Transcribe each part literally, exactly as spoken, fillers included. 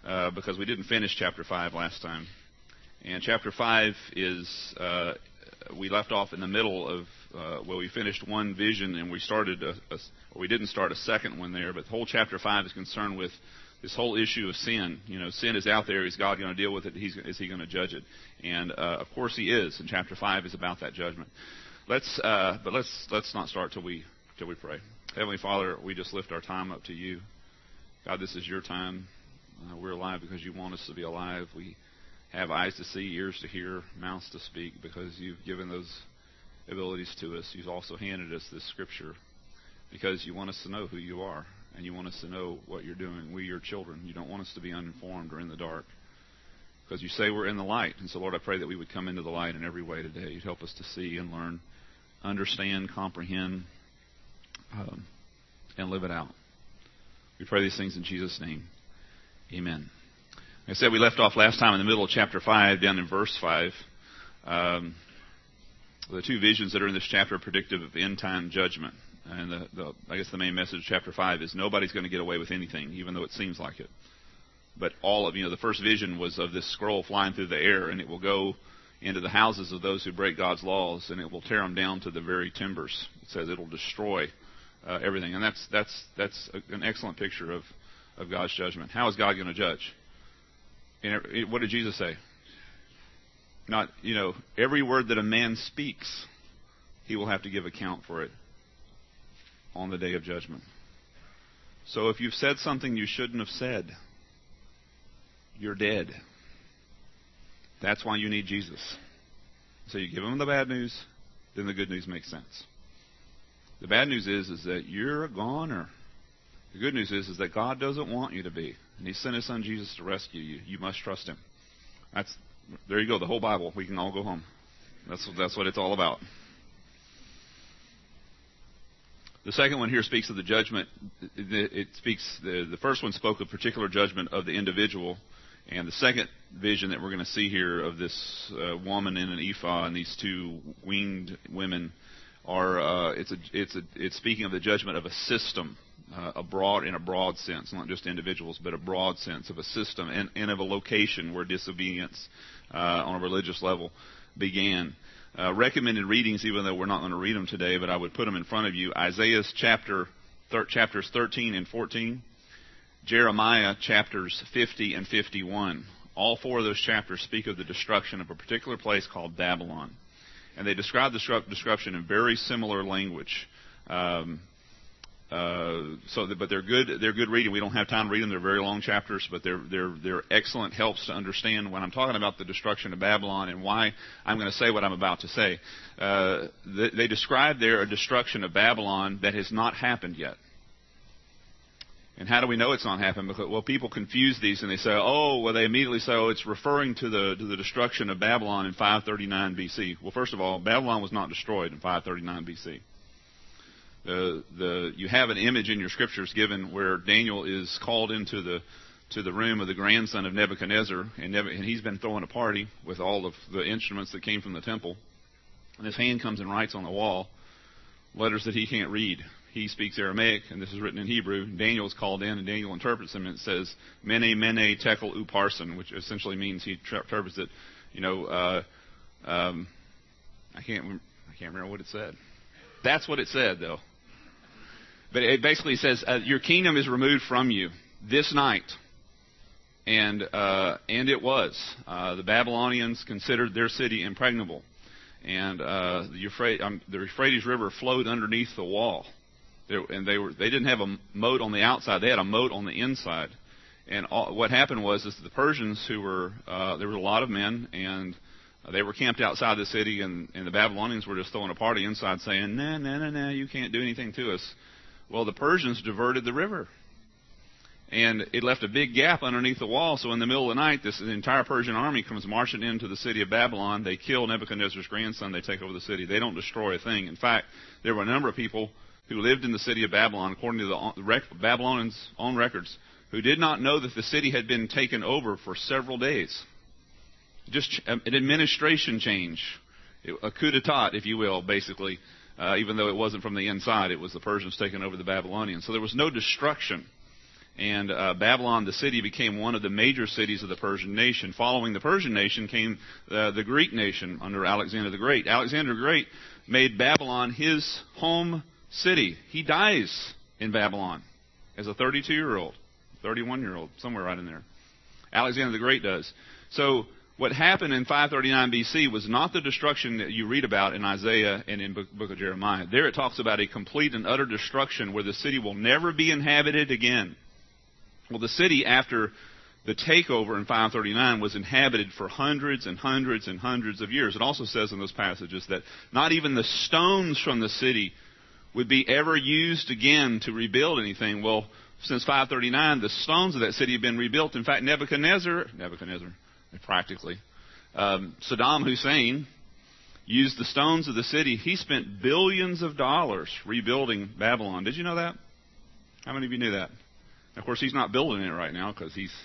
uh, because we didn't finish chapter five last time. And chapter five is, uh, we left off in the middle of, uh, well, we finished one vision and we started, a, a, or we didn't start a second one there, but the whole chapter five is concerned with this whole issue of sin. You know, sin is out there. Is God going to deal with it? He's, is He going to judge it? And, uh, of course He is. And chapter five is about that judgment. Let's, uh, but let's, let's not start till we, till we pray. Heavenly Father, we just lift our time up to You. God, this is Your time. Uh, we're alive because You want us to be alive. We have eyes to see, ears to hear, mouths to speak, because You've given those abilities to us. You've also handed us this Scripture because You want us to know who You are, and You want us to know what You're doing. We, Your children. You don't want us to be uninformed or in the dark, because You say we're in the light. And so, Lord, I pray that we would come into the light in every way today. You'd help us to see and learn, understand, comprehend, um, and live it out. We pray these things in Jesus' name. Amen. Like I said, we left off last time in the middle of chapter five, down in verse five. Um, the two visions that are in this chapter are predictive of end-time judgment. And the, the, I guess the main message of chapter five is nobody's going to get away with anything, even though it seems like it. But all of, you know, the first vision was of this scroll flying through the air, and it will go into the houses of those who break God's laws, and it will tear them down to the very timbers. It says it will destroy uh, everything. And that's that's that's a, an excellent picture of, of God's judgment. How is God going to judge? And what did Jesus say? Not, you know, every word that a man speaks, he will have to give account for it on the day of judgment. So if you've said something you shouldn't have said, you're dead. That's why you need Jesus. So you give him the bad news, then the good news makes sense. The bad news is, is that you're a goner. The good news is, is that God doesn't want you to be. And He sent His Son Jesus to rescue you. You must trust Him. That's there you go, the whole Bible. We can all go home. That's, that's what it's all about. The second one here speaks of the judgment. It speaks, the, the first one spoke of particular judgment of the individual. And the second vision that we're going to see here of this uh, woman in an ephah and these two winged women are, uh, it's, a, it's, a, it's speaking of the judgment of a system. Uh, a broad, in a broad sense, not just individuals, but a broad sense of a system and, and of a location where disobedience uh, on a religious level began. Uh, recommended readings, even though we're not going to read them today, but I would put them in front of you. Isaiah's chapter, thir- chapters thirteen and fourteen. Jeremiah chapters fifty and fifty-one. All four of those chapters speak of the destruction of a particular place called Babylon. And they describe the destruction in very similar language. Um, Uh, so, that, but they're good. They're good reading. We don't have time to read them. They're very long chapters, but they're they're they're excellent helps to understand when I'm talking about the destruction of Babylon and why I'm going to say what I'm about to say. Uh, they, they describe there a destruction of Babylon that has not happened yet. And how do we know it's not happened? Because, well, people confuse these and they say, oh, well, they immediately say, oh, it's referring to the to the destruction of Babylon in five thirty-nine B C. Well, first of all, Babylon was not destroyed in five thirty-nine B C. The, the, you have an image in your scriptures given where Daniel is called into the to the room of the grandson of Nebuchadnezzar, and, Neb- and he's been throwing a party with all of the instruments that came from the temple. And his hand comes and writes on the wall letters that he can't read. He speaks Aramaic, and this is written in Hebrew. Daniel is called in, and Daniel interprets them, and it says, Mene, Mene, Tekel, Uparsin, which essentially means he interprets it, you know, uh, um, I can't I can't remember what it said. That's what it said, though. But it basically says, uh, your kingdom is removed from you this night. And uh, and it was. Uh, the Babylonians considered their city impregnable. And uh, the, Euphrates, um, the Euphrates River flowed underneath the wall. There, and they were they didn't have a moat on the outside. They had a moat on the inside. And all, what happened was is the Persians, who were, uh, there were a lot of men, and they were camped outside the city, and, and the Babylonians were just throwing a party inside saying, no, no, no, no, you can't do anything to us. Well, the Persians diverted the river, and it left a big gap underneath the wall. So in the middle of the night, this the entire Persian army comes marching into the city of Babylon. They kill Nebuchadnezzar's grandson. They take over the city. They don't destroy a thing. In fact, there were a number of people who lived in the city of Babylon, according to the rec- Babylonians' own records, who did not know that the city had been taken over for several days. Just an administration change, a coup d'etat, if you will, basically. Uh, even though it wasn't from the inside, it was the Persians taking over the Babylonians. So there was no destruction. And uh, Babylon, the city, became one of the major cities of the Persian nation. Following the Persian nation came uh, the Greek nation under Alexander the Great. Alexander the Great made Babylon his home city. He dies in Babylon as a thirty-two-year-old, thirty-one-year-old, somewhere right in there. Alexander the Great does. So what happened in five thirty-nine B C was not the destruction that you read about in Isaiah and in the book of Jeremiah. There it talks about a complete and utter destruction where the city will never be inhabited again. Well, the city, after the takeover in five thirty-nine, was inhabited for hundreds and hundreds and hundreds of years. It also says in those passages that not even the stones from the city would be ever used again to rebuild anything. Well, since five thirty-nine, the stones of that city have been rebuilt. In fact, Nebuchadnezzar, Nebuchadnezzar, practically, um, Saddam Hussein used the stones of the city. He spent billions of dollars rebuilding Babylon. Did you know that? How many of you knew that? Of course, he's not building it right now because he's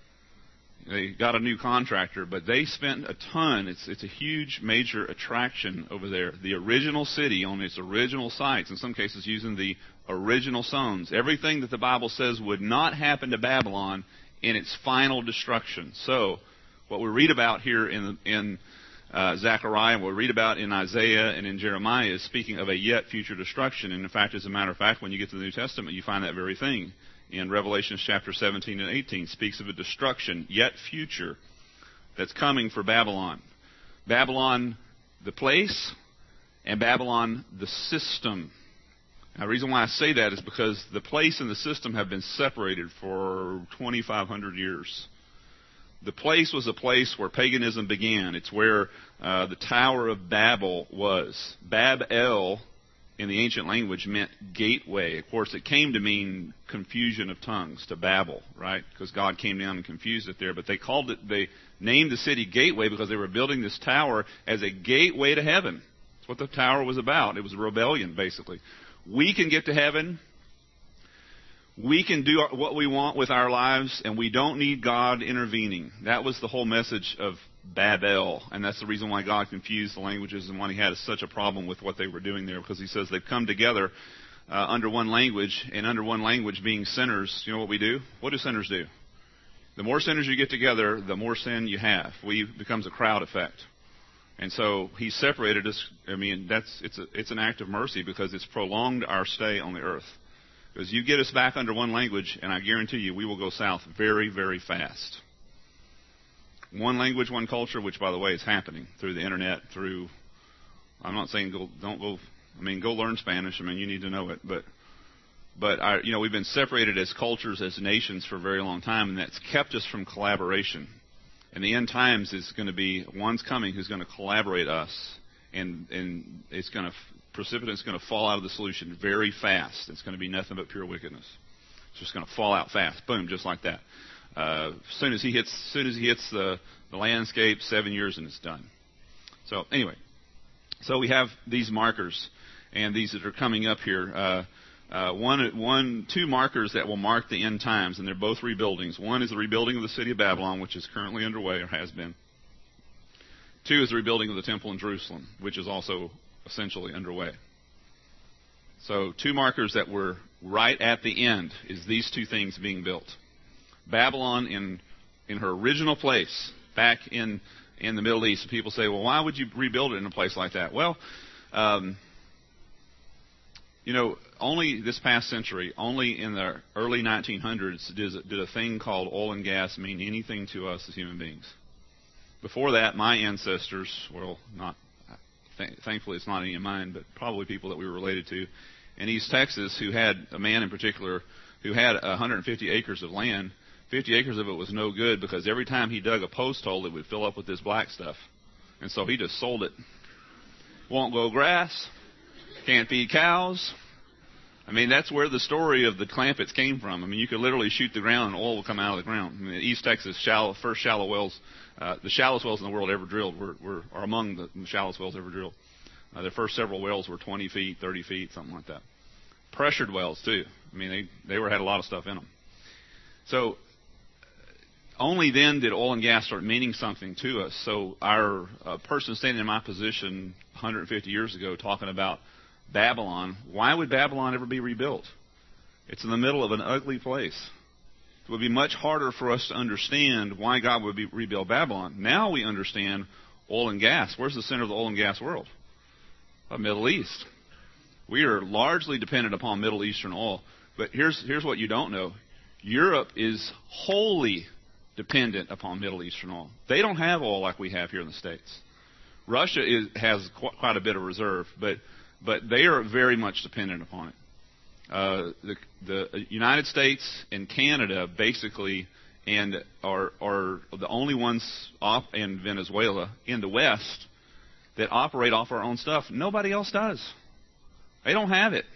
they got a new contractor, but they spent a ton. It's it's a huge, major attraction over there. The original city on its original sites, in some cases using the original stones. Everything that the Bible says would not happen to Babylon in its final destruction. So, what we read about here in in uh, Zechariah, and what we read about in Isaiah and in Jeremiah is speaking of a yet future destruction. And in fact, as a matter of fact, when you get to the New Testament, you find that very thing. In Revelation chapter seventeen and eighteen, speaks of a destruction, yet future, that's coming for Babylon. Babylon, the place, and Babylon, the system. Now, the reason why I say that is because the place and the system have been separated for twenty-five hundred years. The place was a place where paganism began. It's where uh, the Tower of Babel was. Bab-el, in the ancient language, meant gateway. Of course, it came to mean confusion of tongues, to Babel, right? Because God came down and confused it there. But they called it, they named the city Gateway because they were building this tower as a gateway to heaven. That's what the tower was about. It was a rebellion, basically. We can get to heaven. We can do what we want with our lives, and we don't need God intervening. That was the whole message of Babel, and that's the reason why God confused the languages and why he had such a problem with what they were doing there, because he says they've come together uh, under one language, and under one language being sinners. You know what we do? What do sinners do? The more sinners you get together, the more sin you have. We it becomes a crowd effect. And so he separated us. I mean, that's it's a, it's an act of mercy because it's prolonged our stay on the earth. Because you get us back under one language, and I guarantee you we will go south very, very fast. One language, one culture, which, by the way, is happening through the internet, through, I'm not saying go, don't go, I mean, go learn Spanish. I mean, you need to know it. But, but I, you know, we've been separated as cultures, as nations for a very long time, and that's kept us from collaboration. And the end times is going to be, one's coming who's going to collaborate us, and, and it's going to, precipitant's going to fall out of the solution very fast. It's going to be nothing but pure wickedness. It's just going to fall out fast. Boom, just like that. Uh, as soon as he hits, as soon as he hits the, the landscape, seven years and it's done. So anyway, so we have these markers, and these that are coming up here. Uh, uh, one, one, two markers that will mark the end times, and they're both rebuildings. One is the rebuilding of the city of Babylon, which is currently underway or has been. Two is the rebuilding of the temple in Jerusalem, which is also essentially underway. So two markers that were right at the end is these two things being built. Babylon in in her original place back in, in the Middle East. People say, well, why would you rebuild it in a place like that? Well, um, you know, only this past century, only in the early nineteen hundreds did, did a thing called oil and gas mean anything to us as human beings. Before that, my ancestors, well, not th- thankfully it's not any of mine, but probably people that we were related to in East Texas who had, a man in particular, who had one hundred fifty acres of land. fifty acres of it was no good because every time he dug a post hole, it would fill up with this black stuff. And so he just sold it. Won't grow grass. Can't feed cows. I mean, that's where the story of the Clampetts came from. I mean, you could literally shoot the ground and oil will come out of the ground. I mean, East Texas, shallow, first shallow wells, uh, the shallowest wells in the world ever drilled were, were are among the, the shallowest wells ever drilled. Uh, their first several wells were twenty feet, thirty feet, something like that. Pressured wells, too. I mean, they, they were had a lot of stuff in them. So only then did oil and gas start meaning something to us. So our uh, person standing in my position one hundred fifty years ago talking about Babylon, why would Babylon ever be rebuilt? It's in the middle of an ugly place. it would be much harder for us to understand why God would be, rebuild Babylon. Now we understand oil and gas. Where's the center of the oil and gas world? The Middle East. We are largely dependent upon Middle Eastern oil. But here's, here's what you don't know. Europe is wholly dependent upon Middle Eastern oil. They don't have oil like we have here in the States. Russia is, has qu- quite a bit of reserve, but but they are very much dependent upon it. Uh, the, the United States and Canada basically and are are the only ones off, and Venezuela in the West that operate off our own stuff. Nobody else does. They don't have it.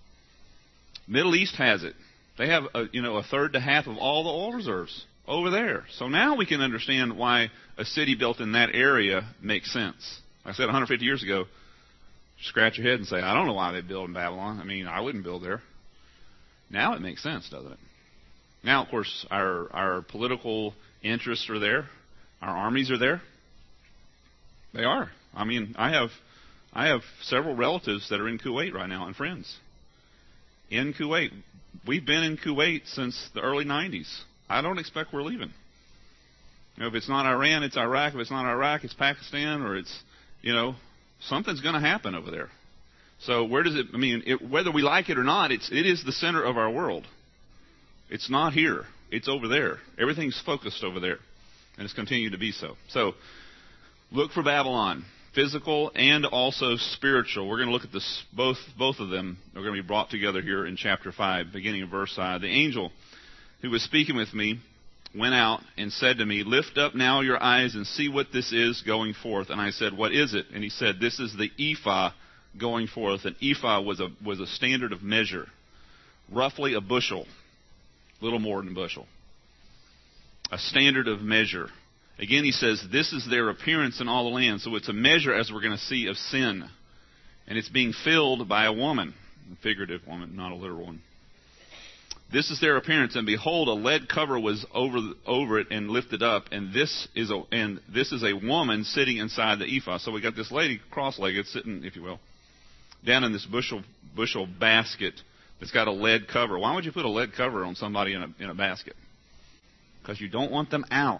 Middle East has it. They have a, you know a third to half of all the oil reserves over there. So now we can understand why a city built in that area makes sense. Like I said one hundred fifty years ago, scratch your head and say, I don't know why they build in Babylon. I mean, I wouldn't build there. Now it makes sense, doesn't it? Now, of course, our our political interests are there. Our armies are there. They are. I mean, I have I have several relatives that are in Kuwait right now and friends. In Kuwait. We've been in Kuwait since the early nineties. I don't expect we're leaving. You know, if it's not Iran, it's Iraq. If it's not Iraq, it's Pakistan, or it's, you know, something's going to happen over there. So where does it, I mean, it, whether we like it or not, it's, it is the center of our world. It's not here. It's over there. Everything's focused over there. And it's continued to be so. So look for Babylon, physical and also spiritual. We're going to look at this, both, both of them are going to be brought together here in chapter five, beginning of verse five. The angel who was speaking with me went out and said to me, lift up now your eyes and see what this is going forth. And I said, what is it? And he said, this is the ephah going forth. An ephah was a was a standard of measure, roughly a bushel, little more than a bushel. A standard of measure. Again, he says, this is their appearance in all the land. So it's a measure, as we're going to see, of sin. And it's being filled by a woman, a figurative woman, not a literal one. This is their appearance, and behold, a lead cover was over over it and lifted up, and this is a and this is a woman sitting inside the ephah. So we got this lady cross-legged, sitting, if you will, down in this bushel bushel basket that's got a lead cover. Why would you put a lead cover on somebody in a in a basket? Because you don't want them out.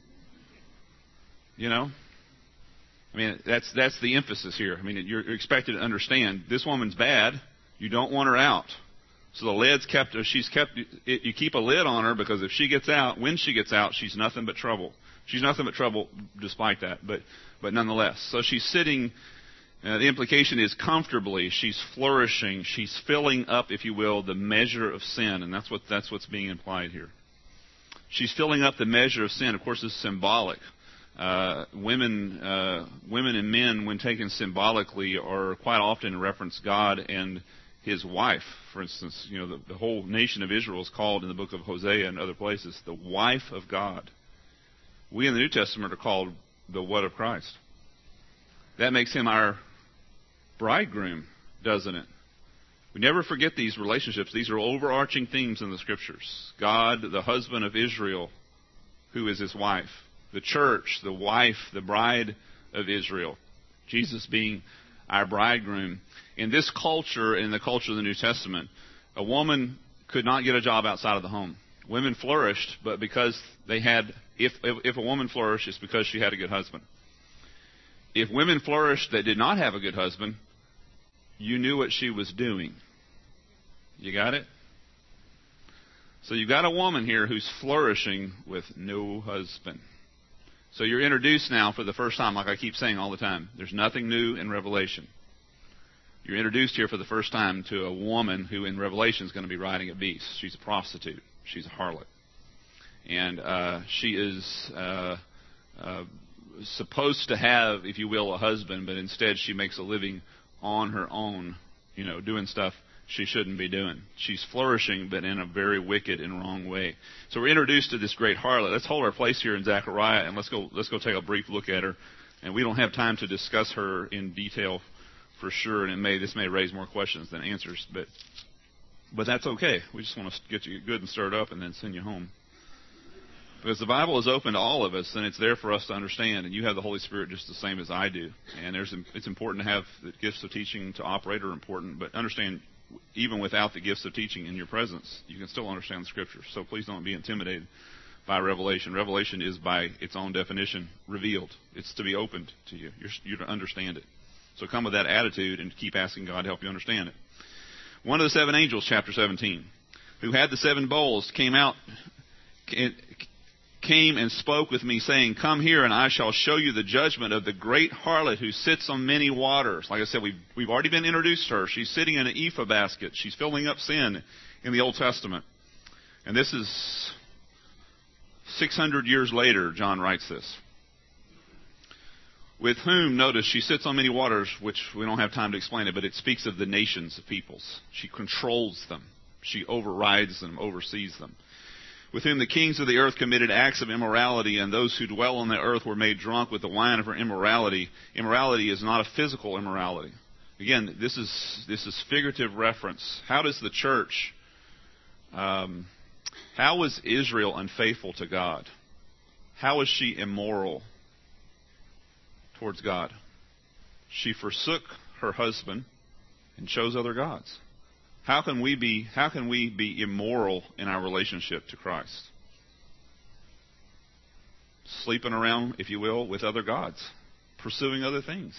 You know, I mean that's that's the emphasis here. I mean you're expected to understand this woman's bad. You don't want her out. So the lid's kept, she's kept, you keep a lid on her because if she gets out, when she gets out, she's nothing but trouble. She's nothing but trouble despite that, but, but nonetheless. So she's sitting, uh, the implication is comfortably, she's flourishing, she's filling up, if you will, the measure of sin, and that's what, that's what's being implied here. She's filling up the measure of sin. Of course, it's symbolic. Uh, women, uh, women and men, when taken symbolically, are quite often reference God and His wife. For instance, you know, the, the whole nation of Israel is called in the book of Hosea and other places the wife of God. We in the New Testament are called the what of Christ. That makes Him our bridegroom, doesn't it? We never forget these relationships. These are overarching themes in the Scriptures. God, the husband of Israel, who is His wife. The church, the wife, the bride of Israel. Jesus being our bridegroom. In this culture, in the culture of the New Testament, a woman could not get a job outside of the home. Women flourished, but because they had, if, if, if a woman flourished, it's because she had a good husband. If women flourished that did not have a good husband, you knew what she was doing. You got it? So you've got a woman here who's flourishing with no husband. So you're introduced now for the first time, like I keep saying all the time. There's nothing new in Revelation. You're introduced here for the first time to a woman who in Revelation is going to be riding a beast. She's a prostitute. She's a harlot. And uh, she is uh, uh, supposed to have, if you will, a husband, but instead she makes a living on her own, you know, doing stuff she shouldn't be doing. She's flourishing, but in a very wicked and wrong way. So we're introduced to this great harlot. Let's hold our place here in Zechariah, and let's go let's go take a brief look at her. And we don't have time to discuss her in detail for sure, and it may this may raise more questions than answers, but but that's okay. We just want to get you good and stirred up and then send you home. Because the Bible is open to all of us, and it's there for us to understand. And you have the Holy Spirit just the same as I do. And there's it's important to have the gifts of teaching to operate are important, but understand even without the gifts of teaching in your presence, you can still understand the Scriptures. So please don't be intimidated by revelation. Revelation is, by its own definition, revealed. It's to be opened to you. You're, you're to understand it. So come with that attitude and keep asking God to help you understand it. One of the seven angels, chapter seventeen, who had the seven bowls, came out, came and spoke with me, saying, "Come here, and I shall show you the judgment of the great harlot who sits on many waters." Like I said, we've, we've already been introduced to her. She's sitting in an ephah basket. She's filling up sin in the Old Testament. And this is six hundred years later, John writes this. With whom, notice, she sits on many waters, which we don't have time to explain it, but it speaks of the nations of peoples. She controls them. She overrides them, oversees them. With whom the kings of the earth committed acts of immorality, and those who dwell on the earth were made drunk with the wine of her immorality. Immorality is not a physical immorality. Again, this is this is figurative reference. How does the church, um, how was Israel unfaithful to God? How is she immoral towards God? She forsook her husband and chose other gods. How can we be how can we be immoral in our relationship to Christ? Sleeping around, if you will, with other gods, pursuing other things,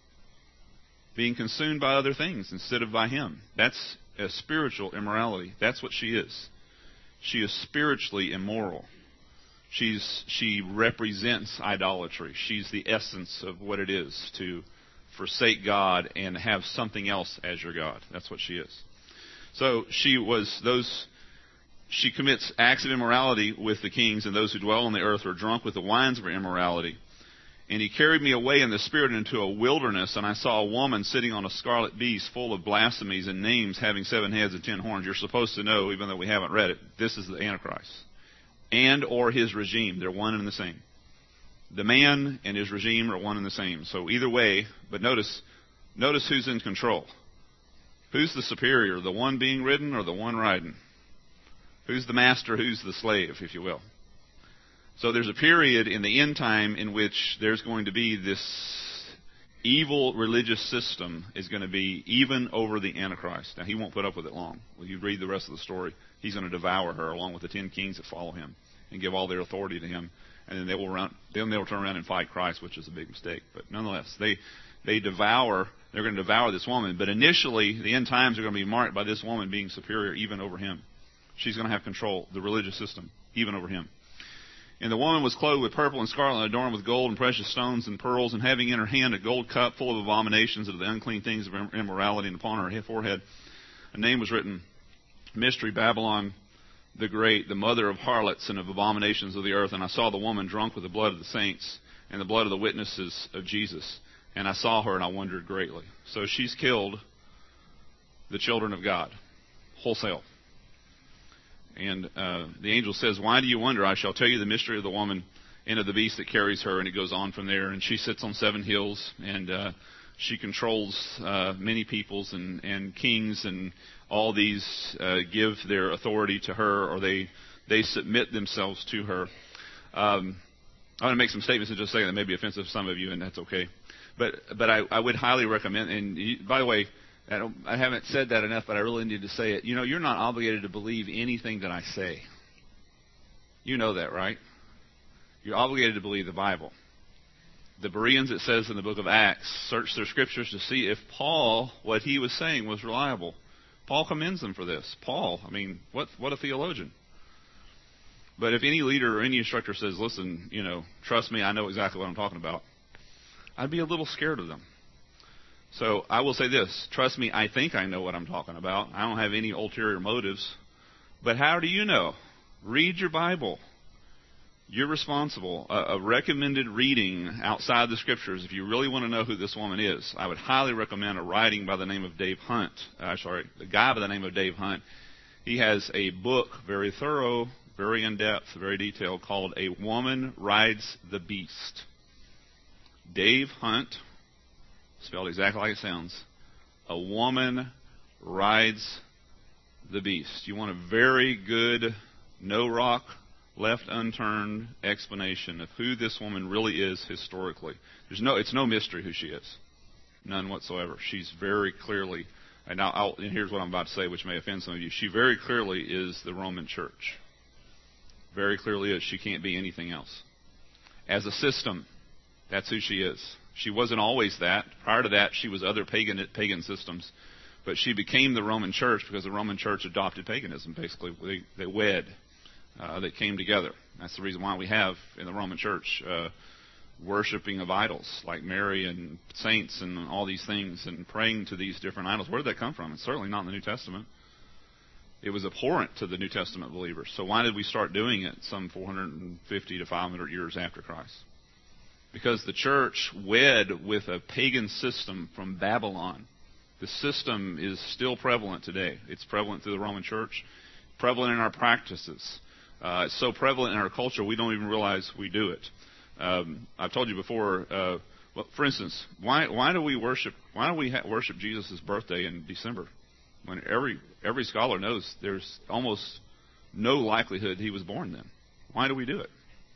being consumed by other things instead of by Him. That's a spiritual immorality. That's what she is. She is spiritually immoral. She's she represents idolatry. She's the essence of what it is to forsake God and have something else as your God. That's what she is. So she was those. She commits acts of immorality with the kings, and those who dwell on the earth are drunk with the wines of her immorality. And he carried me away in the spirit into a wilderness, and I saw a woman sitting on a scarlet beast full of blasphemies and names having seven heads and ten horns. You're supposed to know, even though we haven't read it, this is the Antichrist. And or his regime. They're one and the same. The man and his regime are one and the same. So either way, but notice, notice who's in control. Who's the superior, the one being ridden or the one riding? Who's the master, who's the slave, if you will? So there's a period in the end time in which there's going to be this evil religious system is going to be even over the Antichrist. Now, he won't put up with it long. When you read the rest of the story, he's going to devour her along with the ten kings that follow him and give all their authority to him. And then they will run, then they'll turn around and fight Christ, which is a big mistake. But nonetheless, they they devour, they're going to devour this woman. But initially, the end times are going to be marked by this woman being superior even over him. She's going to have control, the religious system, even over him. And the woman was clothed with purple and scarlet and adorned with gold and precious stones and pearls, and having in her hand a gold cup full of abominations of the unclean things of immorality, and upon her forehead a name was written, Mystery, Babylon the Great, the mother of harlots and of abominations of the earth. And I saw the woman drunk with the blood of the saints and the blood of the witnesses of Jesus. And I saw her and I wondered greatly. So she's killed the children of God, wholesale. And uh, the angel says, why do you wonder? I shall tell you the mystery of the woman and of the beast that carries her. And it goes on from there. And she sits on seven hills, and uh, she controls uh, many peoples and, and kings, and all these uh, give their authority to her, or they they submit themselves to her. Um, I want to make some statements in just a second that may be offensive to some of you, and that's okay. But but I, I would highly recommend, and you, by the way, I, don't, I haven't said that enough, but I really need to say it. You know, you're not obligated to believe anything that I say. You know that, right? You're obligated to believe the Bible. The Bereans, it says in the book of Acts, searched their scriptures to see if Paul, what he was saying, was reliable. Paul commends them for this. Paul, I mean, what what a theologian. But if any leader or any instructor says, listen, you know, trust me, I know exactly what I'm talking about, I'd be a little scared of them. So I will say this, trust me, I think I know what I'm talking about. I don't have any ulterior motives. But how do you know? Read your Bible. You're responsible. A, a recommended reading outside the Scriptures, if you really want to know who this woman is, I would highly recommend a writing by the name of Dave Hunt. Uh, sorry, a guy by the name of Dave Hunt. He has a book, very thorough, very in-depth, very detailed, called A Woman Rides the Beast. Dave Hunt, spelled exactly like it sounds, A Woman Rides the Beast. You want a very good, no rock, left unturned explanation of who this woman really is historically. There's no, it's no mystery who she is. None whatsoever. She's very clearly And, now I'll, and here's what I'm about to say, which may offend some of you. She very clearly is the Roman Church. Very clearly is. She can't be anything else. As a system, that's who she is. She wasn't always that. Prior to that, she was other pagan pagan systems. But she became the Roman Church because the Roman Church adopted paganism, basically. They, they wed. Uh, they came together. That's the reason why we have, in the Roman Church, uh, worshiping of idols, like Mary and saints and all these things, and praying to these different idols. Where did that come from? It's certainly not in the New Testament. It was abhorrent to the New Testament believers. So why did we start doing it some four hundred fifty to five hundred years after Christ? Because the church wed with a pagan system from Babylon. The system is still prevalent today. It's prevalent through the Roman Church, prevalent in our practices. Uh, it's so prevalent in our culture we don't even realize we do it. Um, I've told you before. Uh, well, for instance, why why do we worship? Why do we ha- worship Jesus' birthday in December? When every every scholar knows there's almost no likelihood he was born then. Why do we do it?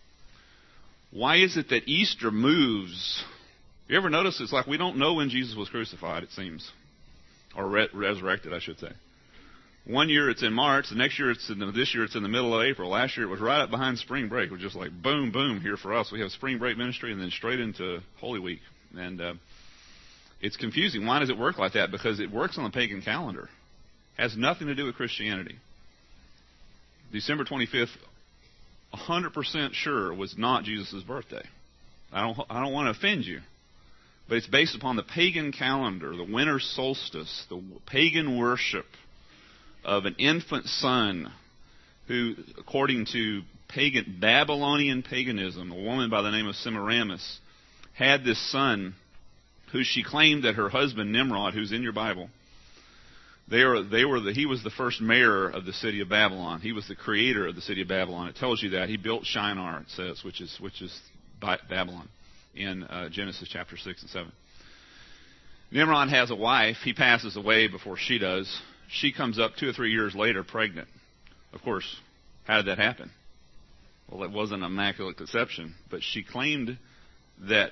Why is it that Easter moves? You ever notice it's like we don't know when Jesus was crucified, it seems. Or re- resurrected, I should say. One year it's in March, the next year it's in the, this year it's in the middle of April. Last year it was right up behind spring break. It was just like boom, boom here for us. We have spring break ministry and then straight into Holy Week. And uh, it's confusing. Why does it work like that? Because it works on the pagan calendar. It has nothing to do with Christianity. December twenty-fifth, one hundred percent sure was not Jesus' birthday. I don't, I don't want to offend you. But it's based upon the pagan calendar, the winter solstice, the pagan worship of an infant son who, according to pagan Babylonian paganism, a woman by the name of Semiramis had this son who she claimed that her husband Nimrod, who's in your Bible, they were, they were the, he was the first mayor of the city of Babylon. He was the creator of the city of Babylon. It tells you that. He built Shinar, it says, which is, which is Babylon, in uh, Genesis chapter six and seven. Nimrod has a wife. He passes away before she does. She comes up two or three years later pregnant. Of course, how did that happen? Well, it wasn't an immaculate conception, but she claimed that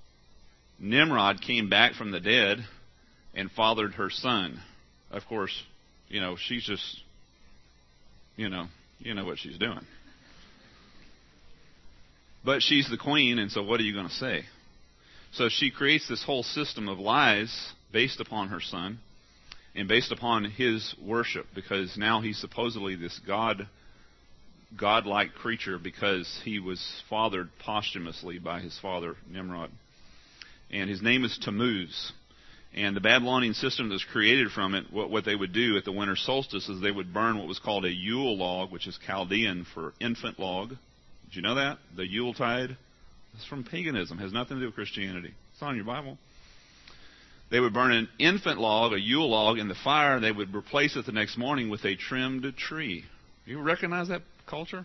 Nimrod came back from the dead and fathered her son. Of course, you know, she's just, you know, you know what she's doing. But she's the queen, and so what are you going to say? So she creates this whole system of lies based upon her son and based upon his worship, because now he's supposedly this God, God-like creature because he was fathered posthumously by his father Nimrod. And his name is Tammuz. And the Babylonian system that's created from it, what, what they would do at the winter solstice is they would burn what was called a Yule log, which is Chaldean for infant log. Did you know that? The Yuletide? It's from paganism. It has nothing to do with Christianity. It's not in your Bible. They would burn an infant log, a Yule log, in the fire. They would replace it the next morning with a trimmed tree. You recognize that culture?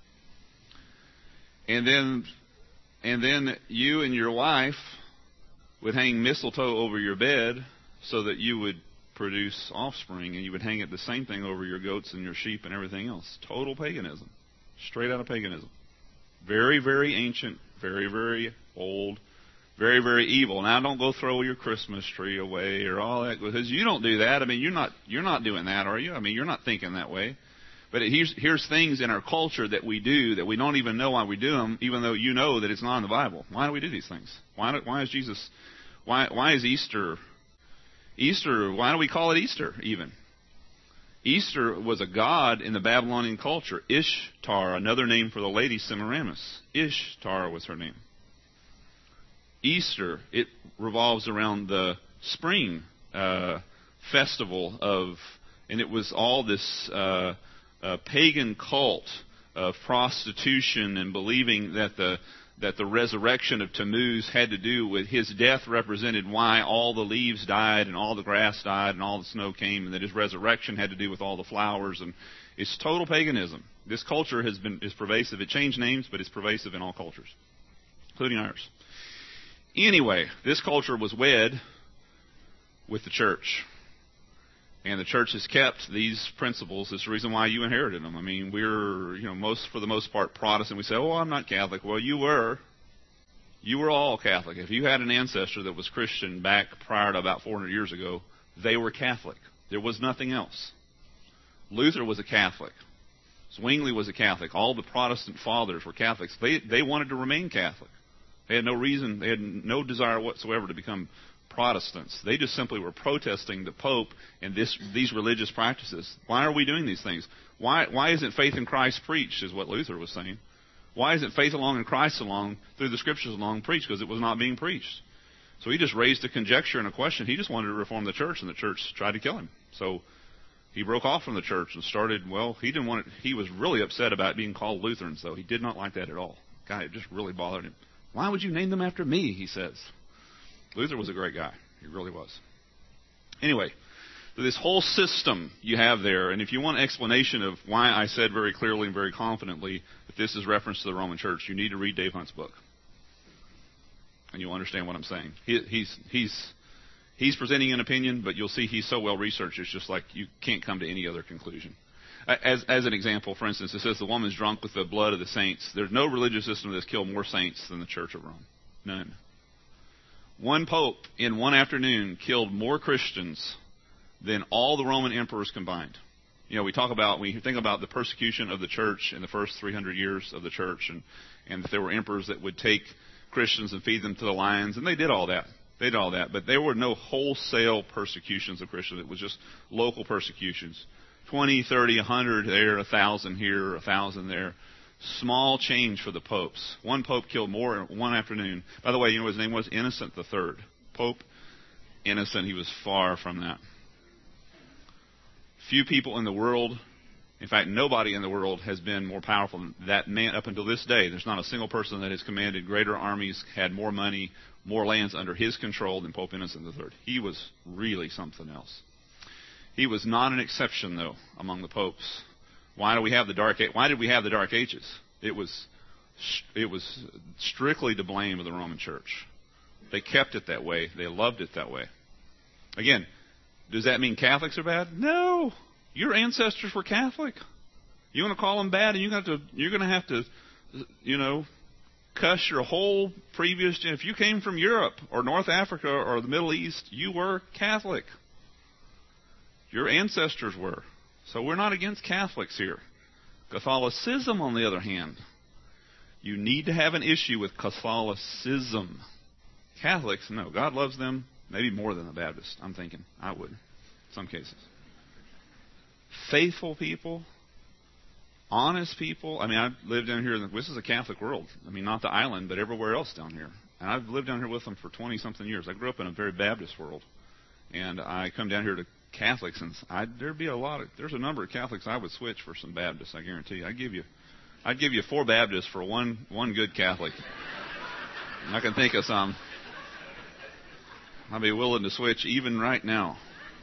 And then, and then you and your wife would hang mistletoe over your bed so that you would produce offspring, and you would hang it the same thing over your goats and your sheep and everything else. Total paganism. Straight out of paganism. Very, very ancient, very, very old, very, very evil. Now, don't go throw your Christmas tree away or all that, because you don't do that. I mean, you're not you're not doing that, are you? I mean, you're not thinking that way. But here's here's things in our culture that we do that we don't even know why we do them, even though you know that it's not in the Bible. Why do we do these things? Why do, why is Jesus? Why why is Easter? Easter? Why do we call it Easter even? Easter was a god in the Babylonian culture. Ishtar, another name for the lady Semiramis. Ishtar was her name. Easter, it revolves around the spring uh, festival of, and it was all this uh, uh, pagan cult of prostitution and believing that the that the resurrection of Tammuz had to do with his death represented why all the leaves died and all the grass died and all the snow came, and that his resurrection had to do with all the flowers. And it's total paganism. This culture has been is pervasive. It changed names, but it's pervasive in all cultures, including ours. Anyway, this culture was wed with the church. And the church has kept these principles. It's the reason why you inherited them. I mean, we're, you know, most for the most part Protestant. We say, oh, I'm not Catholic. Well, you were. You were all Catholic. If you had an ancestor that was Christian back prior to about four hundred years ago, They were Catholic. There was nothing else. Luther was a Catholic. Zwingli was a Catholic. All the Protestant fathers were Catholics. They they wanted to remain Catholic. They had no reason, they had no desire whatsoever to become Protestants. They just simply were protesting the Pope and this these religious practices. Why are we doing these things? Why why isn't faith in Christ preached, is what Luther was saying. Why isn't faith along in Christ along, through the Scriptures along, preached? Because it was not being preached. So he just raised a conjecture and a question. He just wanted to reform the church, and the church tried to kill him. So he broke off from the church and started, well, he didn't want it. He was really upset about being called Lutherans, though. He did not like that at all. God, it just really bothered him. Why would you name them after me, he says. Luther was a great guy. He really was. Anyway, this whole system you have there, and if you want an explanation of why I said very clearly and very confidently that this is reference to the Roman Church, you need to read Dave Hunt's book. And you'll understand what I'm saying. He, he's, he's, he's presenting an opinion, but you'll see he's so well researched, it's just like you can't come to any other conclusion. As, as an example, for instance, it says the woman's drunk with the blood of the saints. There's no religious system that's killed more saints than the Church of Rome. None. One pope in one afternoon killed more Christians than all the Roman emperors combined. You know, we talk about, we think about the persecution of the church in the first three hundred years of the church, and, and that there were emperors that would take Christians and feed them to the lions, and they did all that. They did all that, but there were no wholesale persecutions of Christians. It was just local persecutions. twenty, thirty, a hundred there, a thousand here, a thousand there. Small change for the popes. One pope killed more in one afternoon. By the way, you know what his name was? Innocent the Third. Pope Innocent, he was far from that. Few people in the world, in fact, nobody in the world has been more powerful than that man up until this day. There's not a single person that has commanded greater armies, had more money, more lands under his control than Pope Innocent the Third. He was really something else. He was not an exception, though, among the popes. Why do we have the dark? Why did we have the Dark Ages? It was, it was strictly to blame of the Roman Church. They kept it that way. They loved it that way. Again, does that mean Catholics are bad? No. Your ancestors were Catholic. You want to call them bad, and you're going to, you're going to have to, you know, cuss your whole previous. If you came from Europe or North Africa or the Middle East, you were Catholic. Your ancestors were. So we're not against Catholics here. Catholicism, on the other hand, you need to have an issue with Catholicism. Catholics, no. God loves them maybe more than the Baptists, I'm thinking. I would, in some cases. Faithful people, honest people. I mean, I lived down here. This is a Catholic world. I mean, not the island, but everywhere else down here. And I've lived down here with them for twenty-something years. I grew up in a very Baptist world. And I come down here to Catholics, and I, there'd be a lot of, there's a number of Catholics I would switch for some Baptists, I guarantee you. I'd give you, I'd give you four Baptists for one, one good Catholic. I can think of some. I'd be willing to switch even right now.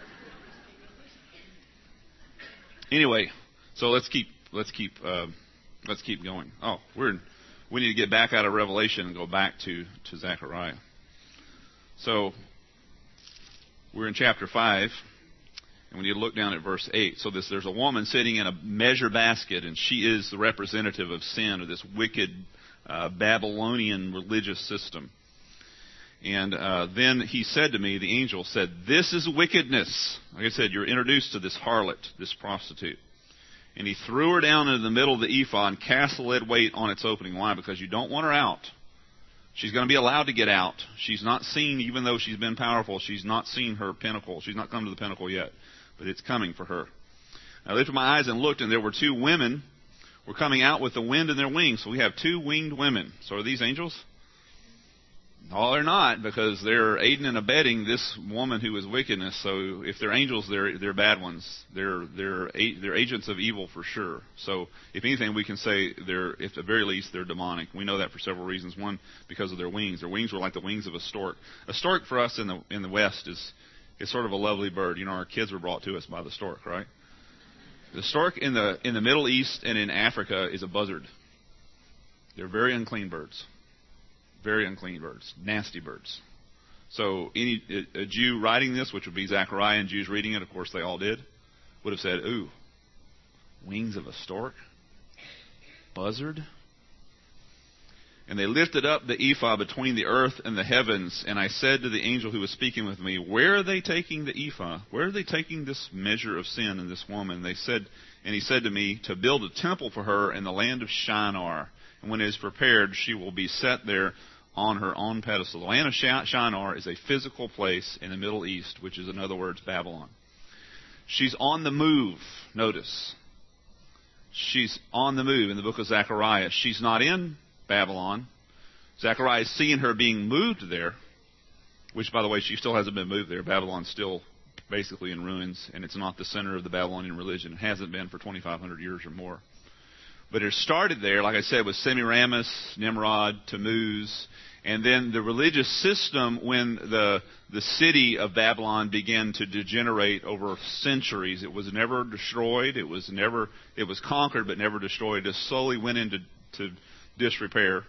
Anyway, so let's keep, let's keep, uh, let's keep going. Oh, we're, in, we need to get back out of Revelation and go back to, to Zechariah. So, we're in chapter five. And we need to look down at verse eight. So this, there's a woman sitting in a measure basket, and she is the representative of sin, of this wicked uh, Babylonian religious system. And uh, then he said to me, the angel said, "This is wickedness." Like I said, you're introduced to this harlot, this prostitute. And he threw her down into the middle of the ephah and cast the lead weight on its opening. Why? Because you don't want her out. She's going to be allowed to get out. She's not seen, even though she's been powerful, she's not seen her pinnacle. She's not come to the pinnacle yet. But it's coming for her. I lifted my eyes and looked, and there were two women were coming out with the wind in their wings. So we have two winged women. So are these angels? No, they're not, because they're aiding and abetting this woman who is wickedness. So if they're angels, they're they're bad ones. They're they're they're agents of evil for sure. So if anything, we can say they're, at the very least, they're demonic. We know that for several reasons. One, because of their wings. Their wings were like the wings of a stork. A stork for us in the in the West is is sort of a lovely bird. You know, our kids were brought to us by the stork, right? The stork in the in the Middle East and in Africa is a buzzard. They're very unclean birds. Very unclean birds. Nasty birds. So any a Jew writing this, which would be Zechariah, and Jews reading it, of course they all did, would have said, "Ooh, wings of a stork? Buzzard?" And they lifted up the ephah between the earth and the heavens. And I said to the angel who was speaking with me, where are they taking the ephah? Where are they taking this measure of sin in this woman? And they said, and he said to me, to build a temple for her in the land of Shinar. And when it is prepared, she will be set there on her own pedestal. The land of Shinar is a physical place in the Middle East, which is, in other words, Babylon. She's on the move, notice. She's on the move in the book of Zechariah. She's not in Babylon. Zechariah is seeing her being moved there, which, by the way, she still hasn't been moved there. Babylon's still basically in ruins, and it's not the center of the Babylonian religion. It hasn't been for twenty-five hundred years or more. But it started there, like I said, with Semiramis, Nimrod, Tammuz, and then the religious system when the the city of Babylon began to degenerate over centuries. It was never destroyed. It was never it was conquered but never destroyed. It slowly went into to disrepair.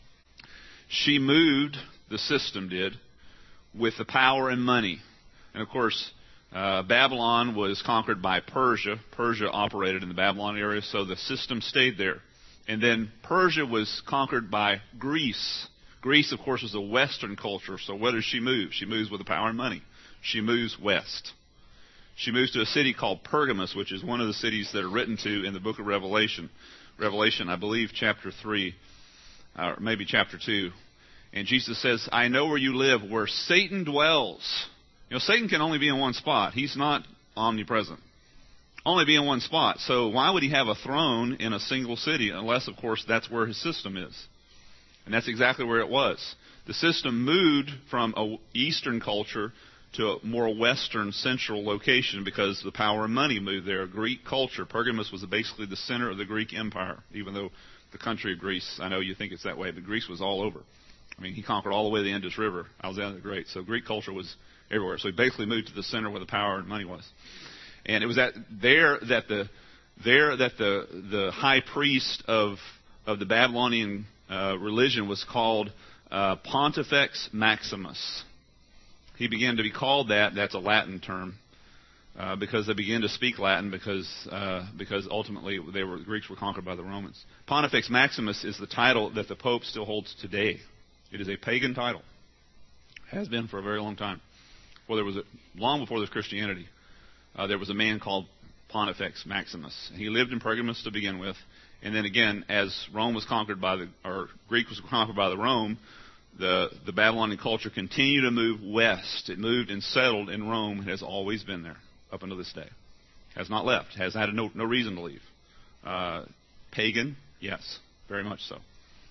She moved, the system did, with the power and money. And of course, uh, Babylon was conquered by Persia. Persia operated in the Babylon area, so the system stayed there. And then Persia was conquered by Greece. Greece, of course, was a Western culture, so where does she move? She moves with the power and money. She moves west. She moves to a city called Pergamos, which is one of the cities that are written to in the book of Revelation. Revelation, I believe, chapter three, or maybe chapter two. And Jesus says, I know where you live, where Satan dwells. You know, Satan can only be in one spot. He's not omnipresent. Only be in one spot. So why would he have a throne in a single city? Unless, of course, that's where his system is. And that's exactly where it was. The system moved from an Eastern culture to a more Western central location because the power and money moved there. Greek culture. Pergamos was basically the center of the Greek Empire, even though the country of Greece, I know you think it's that way, but Greece was all over. I mean, he conquered all the way to the Indus River, Alexander the Great. So Greek culture was everywhere. So he basically moved to the center where the power and money was. And it was at there that the there that the the high priest of of the Babylonian uh, religion was called uh, Pontifex Maximus. He began to be called that. That's a Latin term uh, because they began to speak Latin because uh, because ultimately they were the Greeks were conquered by the Romans. Pontifex Maximus is the title that the Pope still holds today. It is a pagan title. Has been for a very long time. Well, there was a, long before there's Christianity. Uh, there was a man called Pontifex Maximus. He lived in Pergamos to begin with, and then again, as Rome was conquered by the or Greek was conquered by the Rome. The, the Babylonian culture continued to move west. It moved and settled in Rome. It has always been there up until this day. Has not left. Has had no, no reason to leave. Uh, pagan? Yes. Very much so.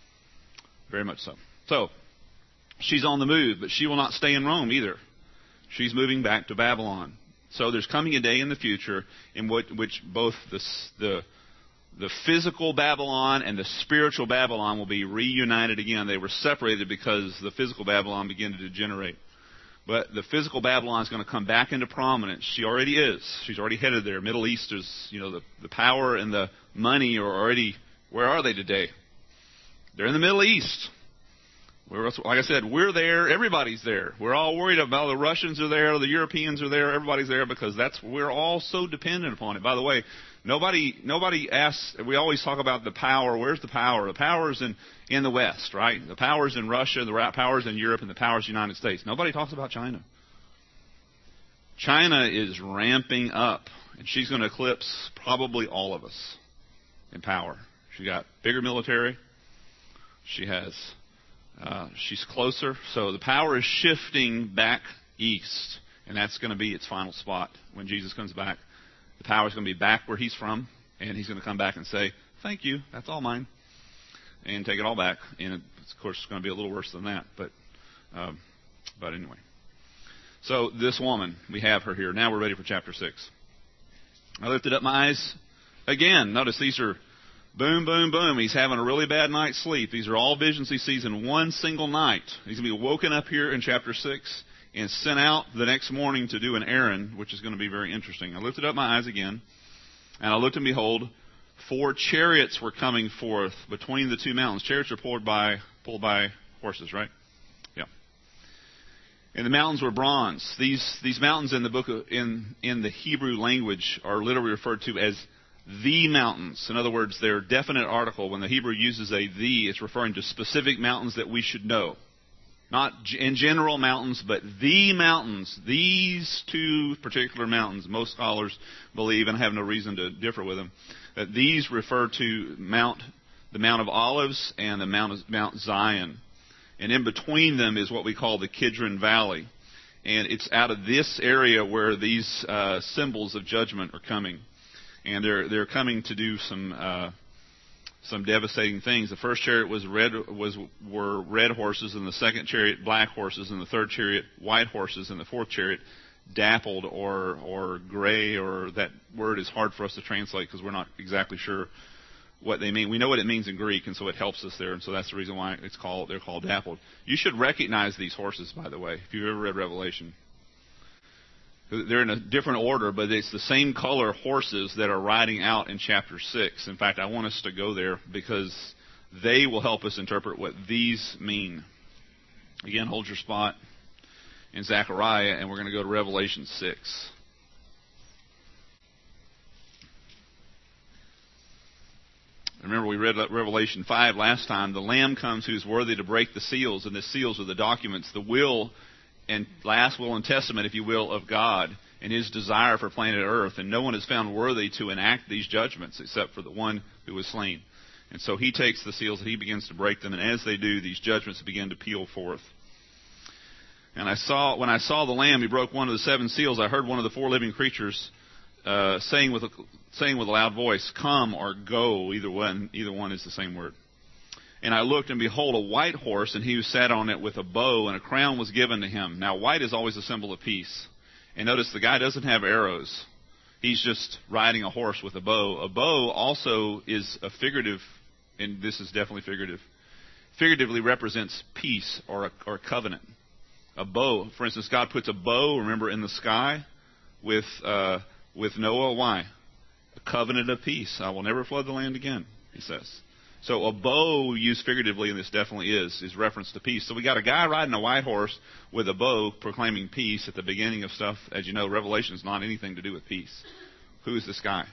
Very much so. So, she's on the move, but she will not stay in Rome either. She's moving back to Babylon. So there's coming a day in the future in which, which both the, the The physical Babylon and the spiritual Babylon will be reunited again. They were separated because the physical Babylon began to degenerate. But the physical Babylon is going to come back into prominence. She already is. She's already headed there. Middle East is, you know, the, the power and the money are already, where are they today? They're in the Middle East. We're, like I said, we're there. Everybody's there. We're all worried about the Russians are there, the Europeans are there. Everybody's there because that's we're all so dependent upon it. By the way, nobody nobody asks. We always talk about the power. Where's the power? The power's in in the West, right? The power's in Russia. The power's in Europe, and the power's in the United States. Nobody talks about China. China is ramping up, and she's going to eclipse probably all of us in power. She got bigger military. She has. Uh, she's closer, so the power is shifting back east, and that's going to be its final spot when Jesus comes back. The power is going to be back where he's from, and he's going to come back and say, "Thank you, that's all mine," and take it all back. And of course, it's going to be a little worse than that, but um, but anyway. So this woman, we have her here. Now we're ready for chapter six. I lifted up my eyes again. Notice these are. Boom, boom, boom. He's having a really bad night's sleep. These are all visions he sees in one single night. He's going to be woken up here in chapter six and sent out the next morning to do an errand, which is going to be very interesting. I lifted up my eyes again, and I looked, and behold, four chariots were coming forth between the two mountains. Chariots are pulled by pulled by horses, right? Yeah. And the mountains were bronze. These these mountains in the book of, in in the Hebrew language are literally referred to as the mountains. In other words, they're definite article. When the Hebrew uses a the, it's referring to specific mountains that we should know. Not in general mountains, but the mountains. These two particular mountains, most scholars believe, and I have no reason to differ with them, that these refer to Mount, the Mount of Olives and the Mount, Mount Zion. And in between them is what we call the Kidron Valley. And it's out of this area where these uh, symbols of judgment are coming. And they're they're coming to do some uh, some devastating things. The first chariot was red was were red horses, and the second chariot black horses, and the third chariot white horses, and the fourth chariot dappled or or gray, or that word is hard for us to translate because we're not exactly sure what they mean. We know what it means in Greek, and so it helps us there, and so that's the reason why it's called they're called dappled. You should recognize these horses, by the way, if you've ever read Revelation. They're in a different order, but it's the same color horses that are riding out in chapter six. In fact, I want us to go there because they will help us interpret what these mean. Again, hold your spot in Zechariah, and we're going to go to Revelation six. Remember, we read Revelation five last time. The Lamb comes who is worthy to break the seals, and the seals are the documents, the will and last will and testament, if you will, of God and His desire for planet Earth. And no one is found worthy to enact these judgments except for the one who was slain. And so He takes the seals and He begins to break them. And as they do, these judgments begin to peal forth. And I saw, when I saw the Lamb, He broke one of the seven seals. I heard one of the four living creatures uh, saying with a, saying with a loud voice, "Come," or "Go." Either one, either one is the same word. And I looked, and behold, a white horse, and he who sat on it with a bow, and a crown was given to him. Now, white is always a symbol of peace. And notice the guy doesn't have arrows. He's just riding a horse with a bow. A bow also is a figurative, and this is definitely figurative, figuratively represents peace or a, or a covenant. A bow, for instance, God puts a bow, remember, in the sky with uh, with Noah. Why? A covenant of peace. I will never flood the land again, He says. So a bow used figuratively, and this definitely is, is reference to peace. So we got a guy riding a white horse with a bow proclaiming peace at the beginning of stuff. As you know, Revelation is not anything to do with peace. Who is this guy?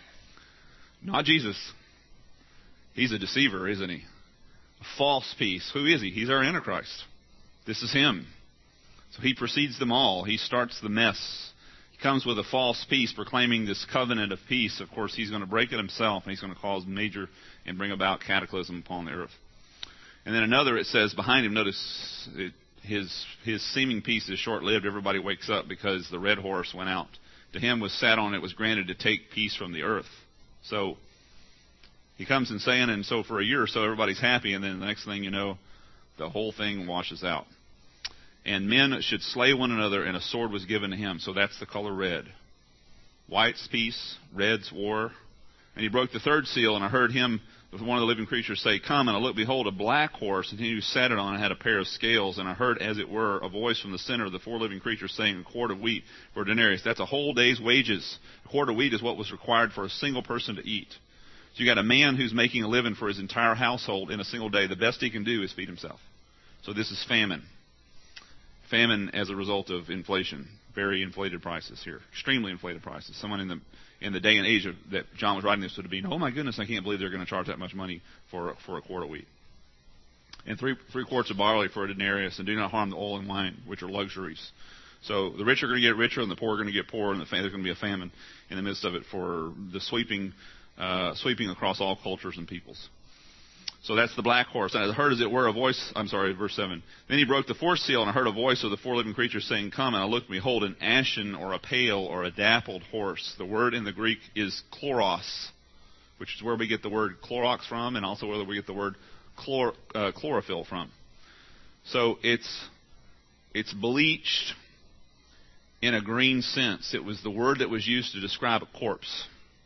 Not Jesus. He's a deceiver, isn't he? A false peace. Who is he? He's our Antichrist. This is him. So he precedes them all. He starts the mess. He comes with a false peace, proclaiming this covenant of peace. Of course, he's going to break it himself, and he's going to cause major and bring about cataclysm upon the earth. And then another, it says behind him, notice it, his his seeming peace is short-lived. Everybody wakes up because the red horse went out. To him was sat on it was granted to take peace from the earth. So he comes and saying, and so for a year or so everybody's happy, and then the next thing you know, the whole thing washes out. And men should slay one another, and a sword was given to him. So that's the color red. White's peace, red's war. And he broke the third seal, and I heard him, one of the living creatures, say, "Come." And I looked, behold, a black horse, and he who sat it on had a pair of scales. And I heard, as it were, a voice from the center of the four living creatures saying, "A quart of wheat for a denarius." That's a whole day's wages. A quart of wheat is what was required for a single person to eat. So you got a man who's making a living for his entire household in a single day. The best he can do is feed himself. So this is famine. Famine as a result of inflation. Very inflated prices here. Extremely inflated prices. Someone in the in the day and age of, that John was writing this would have been, "Oh my goodness, I can't believe they're going to charge that much money for for a quart of wheat." And three three quarts of barley for a denarius, and do not harm the oil and wine, which are luxuries. So the rich are going to get richer, and the poor are going to get poorer, and the, there's going to be a famine in the midst of it for the sweeping uh, sweeping across all cultures and peoples. So that's the black horse. And I heard, as it were, a voice. I'm sorry, verse seven. Then he broke the fourth seal, and I heard a voice of the four living creatures saying, "Come." And I looked, and behold, an ashen or a pale or a dappled horse. The word in the Greek is chloros, which is where we get the word Clorox from, and also where we get the word chlor, uh, chlorophyll from. So it's it's bleached in a green sense. It was the word that was used to describe a corpse.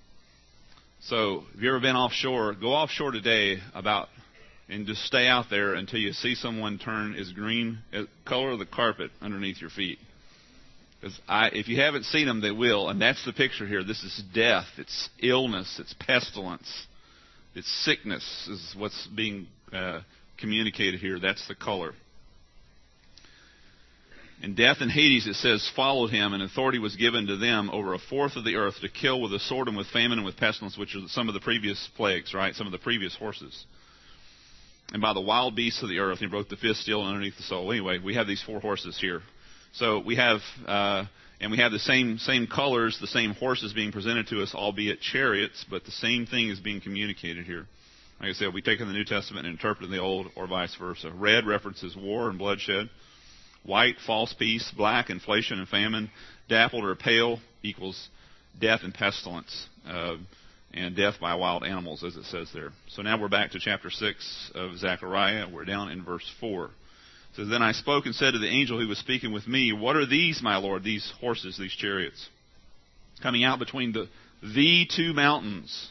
So, if you've ever been offshore, go offshore today about and just stay out there until you see someone turn as green as color of the carpet underneath your feet. Because if you haven't seen them, they will, and that's the picture here. This is death. It's illness. It's pestilence. It's sickness is what's being uh, communicated here. That's the color. And death and Hades, it says, followed him, and authority was given to them over a fourth of the earth to kill with the sword and with famine and with pestilence, which are some of the previous plagues, right? Some of the previous horses. And by the wild beasts of the earth, he broke the fifth seal underneath the soul. Anyway, we have these four horses here. So we have, uh, and we have the same same colors, the same horses being presented to us, albeit chariots, but the same thing is being communicated here. Like I said, we take in the New Testament and interpret the Old, or vice versa. Red references war and bloodshed. White, false peace. Black, inflation and famine. Dappled or pale equals death and pestilence. Uh, and death by wild animals, as it says there. So now we're back to chapter six of Zechariah. We're down in verse four. It says, Then I spoke and said to the angel who was speaking with me, What are these, my Lord, these horses, these chariots, coming out between the, the two mountains,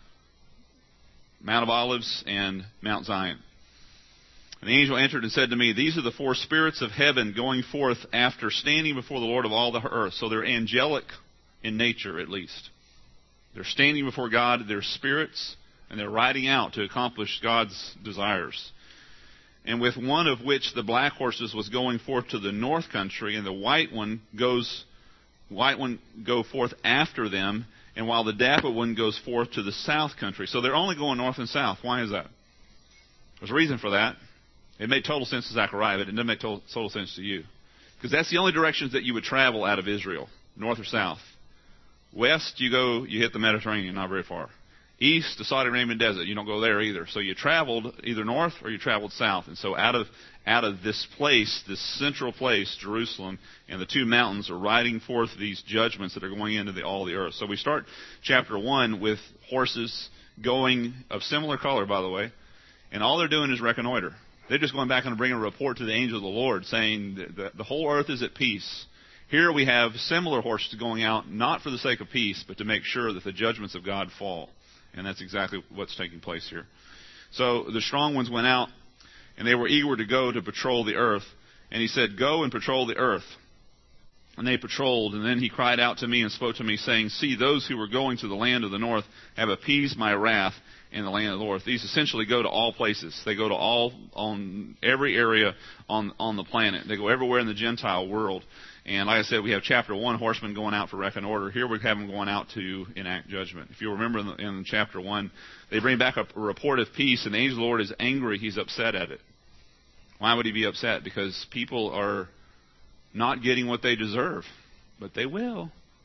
Mount of Olives and Mount Zion? And the angel entered and said to me, These are the four spirits of heaven going forth after standing before the Lord of all the earth. So they're angelic in nature, at least. They're standing before God, they're spirits, and they're riding out to accomplish God's desires. And with one of which the black horses was going forth to the north country, and the white one goes, white one go forth after them, and while the dappled one goes forth to the south country. So they're only going north and south. Why is that? There's a reason for that. It made total sense to Zechariah, but it doesn't make total, total sense to you. Because that's the only directions that you would travel out of Israel, north or south. West, you go, you hit the Mediterranean, not very far. East, the Saudi Arabian desert, you don't go there either. So you traveled either north or you traveled south. And so out of out of this place, this central place, Jerusalem, and the two mountains are riding forth these judgments that are going into the, all the earth. So we start chapter one with horses going of similar color, by the way, and all they're doing is reconnoiter. They're just going back and bringing a report to the angel of the Lord saying that the whole earth is at peace. Here we have similar horses going out, not for the sake of peace, but to make sure that the judgments of God fall. And that's exactly what's taking place here. So the strong ones went out, and they were eager to go to patrol the earth. And he said, Go and patrol the earth. And they patrolled, and then he cried out to me and spoke to me, saying, See, those who were going to the land of the north have appeased my wrath in the land of the north. These essentially go to all places. They go to all, on every area on, on the planet. They go everywhere in the Gentile world. And like I said, we have chapter one, horsemen going out for reconnoiter. Here we have them going out to enact judgment. If you remember in, the, in chapter one, they bring back a report of peace, and the angel of the Lord is angry. He's upset at it. Why would he be upset? Because people are not getting what they deserve. But they will.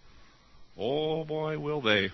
Oh boy, will they.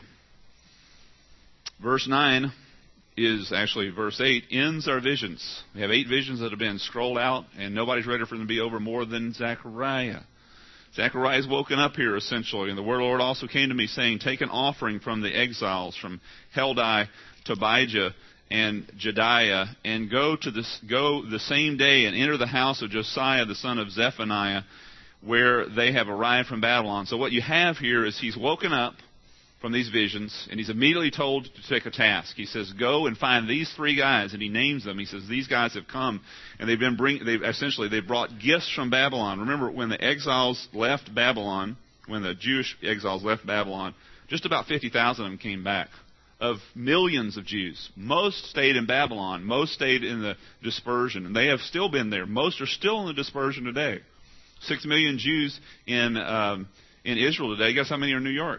Verse nine is actually verse eight, ends our visions. We have eight visions that have been scrolled out, and nobody's ready for them to be over more than Zechariah. Zechariah is woken up here, essentially. And the word of the Lord also came to me, saying, Take an offering from the exiles, from Heldai, Tobijah, and Jediah, and go to this, go the same day and enter the house of Josiah, the son of Zephaniah, where they have arrived from Babylon. So what you have here is he's woken up from these visions, and he's immediately told to take a task. He says, Go and find these three guys, and he names them. He says, These guys have come, and they've been bring. They've essentially they've brought gifts from Babylon. Remember, when the exiles left Babylon, when the Jewish exiles left Babylon, just about fifty thousand of them came back. Of millions of Jews, most stayed in Babylon. Most stayed in the dispersion, and they have still been there. Most are still in the dispersion today. Six million Jews in um, in Israel today. Guess how many are in New York?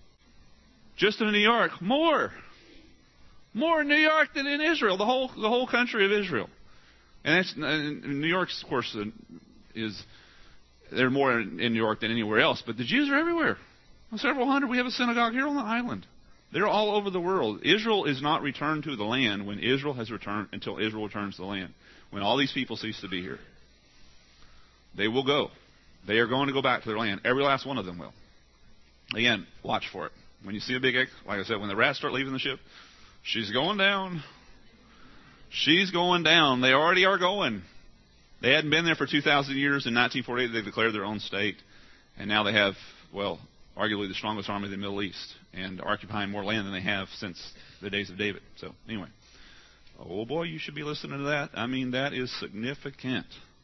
Just in New York, more. More in New York than in Israel, the whole the whole country of Israel. And that's, and New York, of course, is, they're more in New York than anywhere else, but the Jews are everywhere. Several hundred. We have a synagogue here on the island. They're all over the world. Israel is not returned to the land when Israel has returned, until Israel returns to the land. When all these people cease to be here. They will go. They are going to go back to their land. Every last one of them will. Again, watch for it. When you see a big egg, like I said, when the rats start leaving the ship, she's going down. She's going down. They already are going. They hadn't been there for two thousand years. In nineteen forty-eight, they declared their own state. And now they have, well, arguably the strongest army in the Middle East, and occupying more land than they have since the days of David. So, anyway. Oh, boy, you should be listening to that. I mean, that is significant.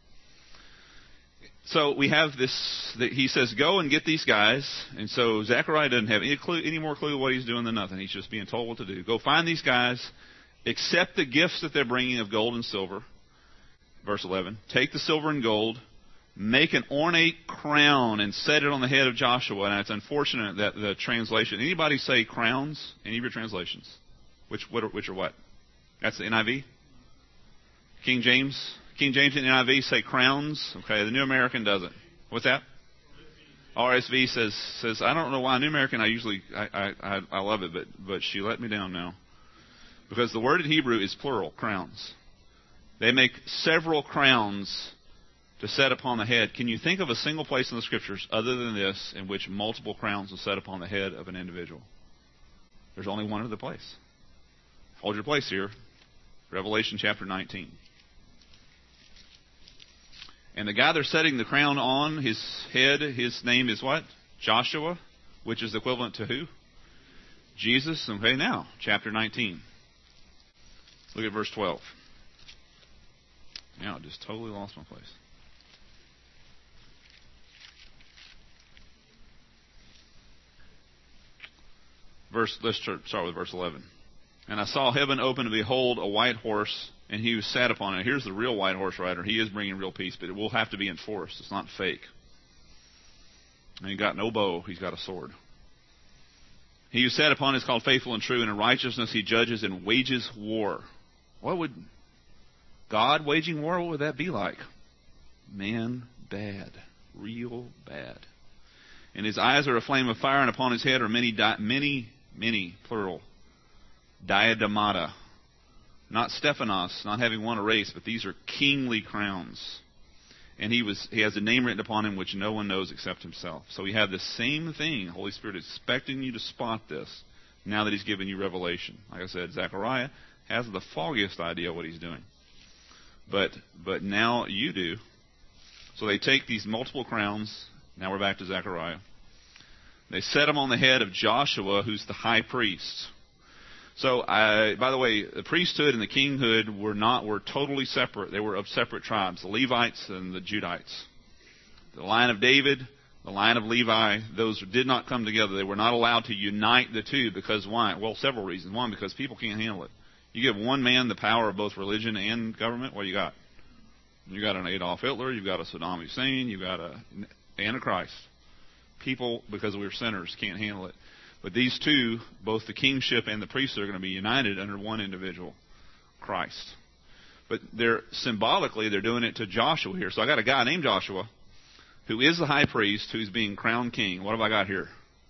So we have this, that he says, go and get these guys. And so Zechariah doesn't have any clue, any more clue what he's doing than nothing. He's just being told what to do. Go find these guys. Accept the gifts that they're bringing of gold and silver. Verse eleven. Take the silver and gold. make an ornate crown and set it on the head of Joshua. And it's unfortunate that the translation, anybody say crowns? Any of your translations? Which, what are, which are what? That's the N I V? King James? King James and N I V say crowns. Okay, the New American doesn't. What's that? R S V says, says I don't know why. New American, I usually, I, I, I love it, but, but she let me down now. Because the word in Hebrew is plural, crowns. They make several crowns to set upon the head. Can you think of a single place in the Scriptures other than this in which multiple crowns are set upon the head of an individual? There's only one other place. Hold your place here. Revelation chapter nineteen. And the guy they're setting the crown on, his head, his name is what? Joshua, which is equivalent to who? Jesus. Okay, now, chapter nineteen. Look at verse twelve. Now, I just totally lost my place. Verse, let's start with verse eleven. And I saw heaven open, and behold, a white horse, and he was sat upon it. Here's the real white horse rider. He is bringing real peace, but it will have to be enforced. It's not fake. And he got no bow. He's got a sword. He who sat upon it is called Faithful and True, and in righteousness he judges and wages war. What would God waging war, what would that be like? Man, bad. Real bad. And his eyes are a flame of fire, and upon his head are many, di- many, many, plural, diademata. Not Stephanos, not having won a race, but these are kingly crowns. And he was he has a name written upon him which no one knows except himself. So we have the same thing. The Holy Spirit is expecting you to spot this now that he's given you revelation. Like I said, Zechariah has the foggiest idea what he's doing. But but now you do. So they take these multiple crowns. Now we're back to Zechariah. They set them on the head of Joshua, who's the high priest. So, I, by the way, the priesthood and the kinghood were not were totally separate. They were of separate tribes, the Levites and the Judites. The line of David, the line of Levi, those did not come together. They were not allowed to unite the two because why? Well, several reasons. One, because people can't handle it. You give one man the power of both religion and government, what do you got? You got an Adolf Hitler, you've got a Saddam Hussein, you've got a Antichrist. People, because we're sinners, can't handle it. But these two, both the kingship and the priesthood, are going to be united under one individual, Christ. But they're symbolically, they're doing it to Joshua here. So I got a guy named Joshua, who is the high priest, who's being crowned king. What have I got here?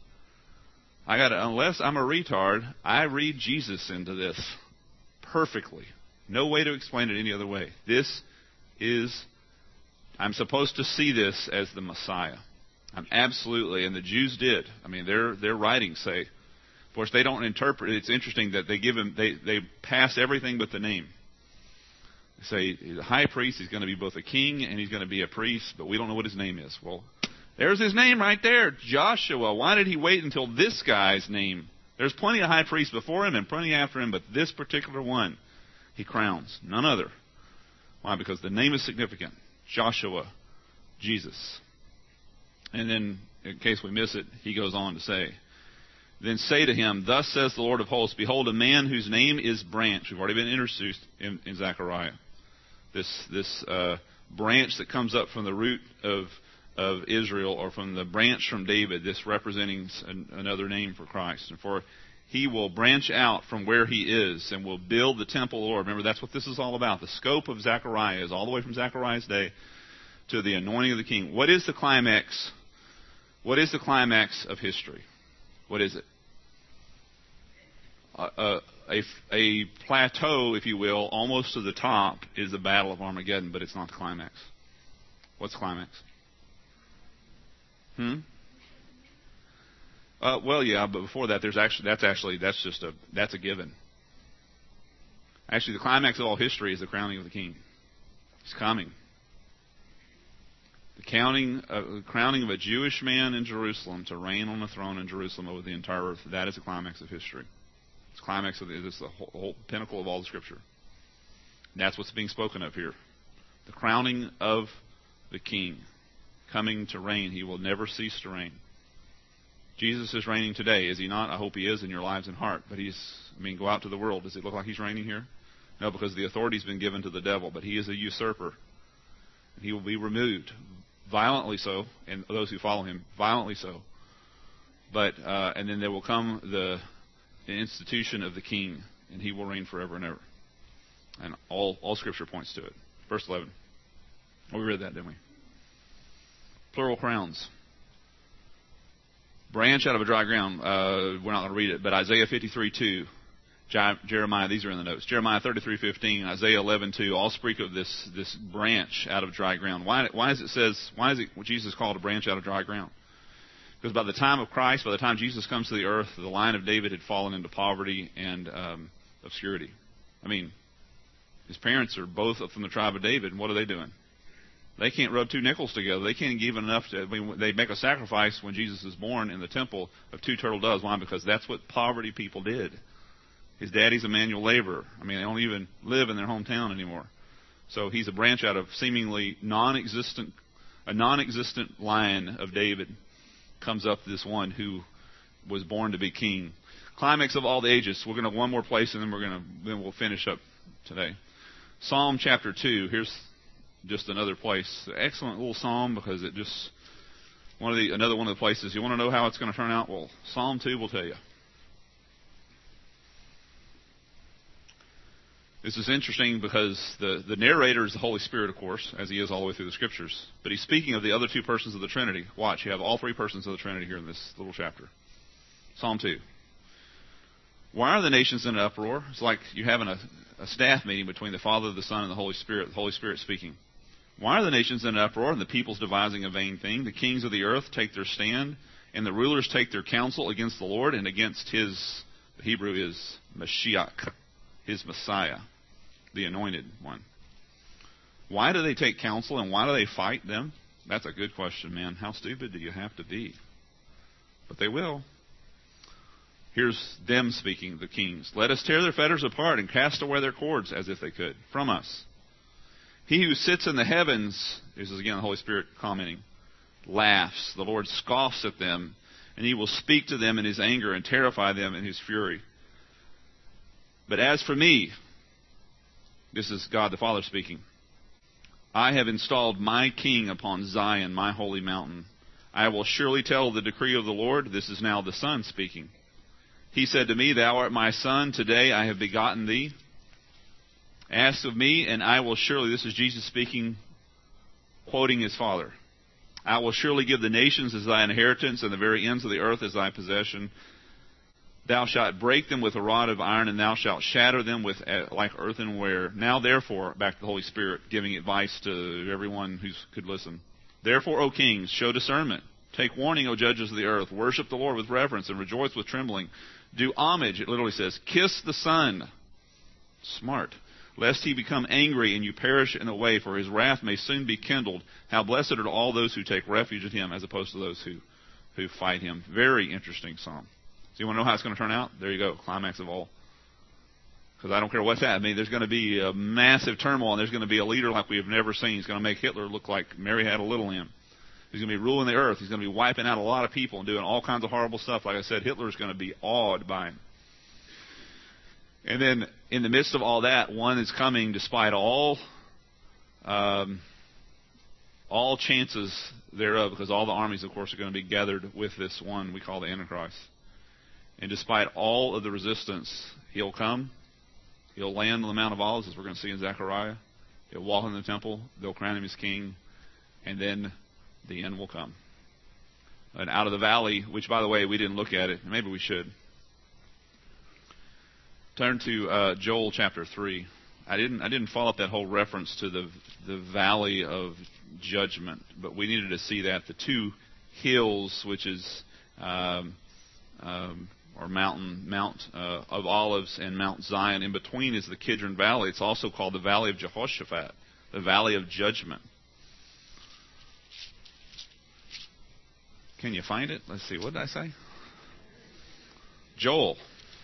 I got to, unless I'm a retard, I read Jesus into this perfectly. No way to explain it any other way. This is, I'm supposed to see this as the Messiah. I'm absolutely, and the Jews did. I mean, their their writings say, of course, they don't interpret. It's interesting that they give him, they they pass everything but the name. They say he's a high priest. He's going to be both a king and he's going to be a priest, but we don't know what his name is. Well, there's his name right there, Joshua. Why did he wait until this guy's name? There's plenty of high priests before him and plenty after him, but this particular one, he crowns, none other. Why? Because the name is significant. Joshua, Jesus. And then, in case we miss it, he goes on to say, then say to him, thus says the Lord of hosts, behold, a man whose name is Branch. We've already been introduced in, in Zechariah. This this uh, branch that comes up from the root of of Israel, or from the branch from David, this representing an, another name for Christ. And for he will branch out from where he is and will build the temple of the Lord. Remember, that's what this is all about. The scope of Zechariah is all the way from Zechariah's day to the anointing of the king. What is the climax? What is the climax of history? What is it? Uh, a, a plateau, if you will, almost to the top is the Battle of Armageddon, but it's not the climax. What's the climax? Hmm? Uh, well, yeah, but before that, there's actually that's actually that's just a that's a given. Actually, the climax of all history is the crowning of the king. He's coming. The crowning, uh, crowning of a Jewish man in Jerusalem to reign on the throne in Jerusalem over the entire earth. That is the climax of history. It's the climax of the, it's the whole, whole pinnacle of all the Scripture. And that's what's being spoken of here. The crowning of the King, coming to reign. He will never cease to reign. Jesus is reigning today, is he not? I hope he is in your lives and heart. But he's, I mean, go out to the world. Does it look like he's reigning here? No, because the authority's been given to the devil. But he is a usurper. And he will be removed. violently so, and those who follow him, violently so. But uh, and then there will come the, the institution of the king, and he will reign forever and ever. And all, all Scripture points to it. Verse eleven. Well, we read that, didn't we? Plural crowns. Branch out of a dry ground. Uh, we're not going to read it, but Isaiah fifty-three two, Jeremiah, these are in the notes. Jeremiah thirty-three fifteen, Isaiah eleven two, all speak of this this branch out of dry ground. Why why is it says why is it Jesus called a branch out of dry ground? Because by the time of Christ, by the time Jesus comes to the earth, the line of David had fallen into poverty and um, obscurity. I mean, his parents are both from the tribe of David, and what are they doing? They can't rub two nickels together. They can't give enough to. I mean, they make a sacrifice when Jesus is born in the temple of two turtle doves. Why? Because that's what poverty people did. His daddy's a manual laborer. I mean, they don't even live in their hometown anymore. So he's a branch out of seemingly non-existent, a non-existent line of David. Comes up this one who was born to be king. Climax of all the ages. We're going to one more place, and then we're going to then we'll finish up today. Psalm chapter two. Here's just another place. Excellent little psalm because it just one of the another one of the places. You want to know how it's going to turn out? Well, Psalm two will tell you. This is interesting because the, the narrator is the Holy Spirit, of course, as he is all the way through the Scriptures. But he's speaking of the other two persons of the Trinity. Watch, you have all three persons of the Trinity here in this little chapter. Psalm two. Why are the nations in an uproar? It's like you're having a, a staff meeting between the Father, the Son, and the Holy Spirit. The Holy Spirit speaking. Why are the nations in an uproar, and the peoples devising a vain thing? The kings of the earth take their stand, and the rulers take their counsel against the Lord and against his, the Hebrew is Mashiach, his Messiah, the anointed one. Why do they take counsel, and why do they fight them? That's a good question, man. How stupid do you have to be? But they will. Here's them speaking, the kings. Let us tear their fetters apart and cast away their cords as if they could from us. He who sits in the heavens, this is again the Holy Spirit commenting, laughs. The Lord scoffs at them, and he will speak to them in his anger and terrify them in his fury. But as for me, this is God the Father speaking, I have installed my king upon Zion, my holy mountain. I will surely tell the decree of the Lord. This is now the Son speaking. He said to me, Thou art my son, today I have begotten thee. Ask of me, and I will surely, this is Jesus speaking, quoting his Father, I will surely give the nations as thy inheritance, and the very ends of the earth as thy possession. Thou shalt break them with a rod of iron, and thou shalt shatter them with uh, like earthenware. Now therefore, back to the Holy Spirit, giving advice to everyone who could listen. Therefore, O kings, show discernment. Take warning, O judges of the earth. Worship the Lord with reverence, and rejoice with trembling. Do homage, it literally says, kiss the Son. Smart. Lest he become angry and you perish in the way, for his wrath may soon be kindled. How blessed are all those who take refuge in him, as opposed to those who, who fight him. Very interesting psalm. So you want to know how it's going to turn out? There you go, climax of all. Because I don't care what's that. I mean, there's going to be a massive turmoil, and there's going to be a leader like we have never seen. He's going to make Hitler look like Mary had a little lamb. He's going to be ruling the earth. He's going to be wiping out a lot of people and doing all kinds of horrible stuff. Like I said, Hitler's going to be awed by him. And then, in the midst of all that, one is coming despite all um, all chances thereof, because all the armies, of course, are going to be gathered with this one we call the Antichrist. And despite all of the resistance, he'll come. He'll land on the Mount of Olives, as we're going to see in Zechariah. He'll walk in the temple. They'll crown him as king. And then the end will come. And out of the valley, which, by the way, we didn't look at it. Maybe we should. Turn to uh, Joel chapter three. I didn't I didn't follow up that whole reference to the the valley of judgment, but we needed to see that. The two hills, which is um, um, or mountain, Mount uh, of Olives and Mount Zion. In between is the Kidron Valley. It's also called the Valley of Jehoshaphat, the Valley of Judgment. Can you find it? Let's see. What did I say? Joel.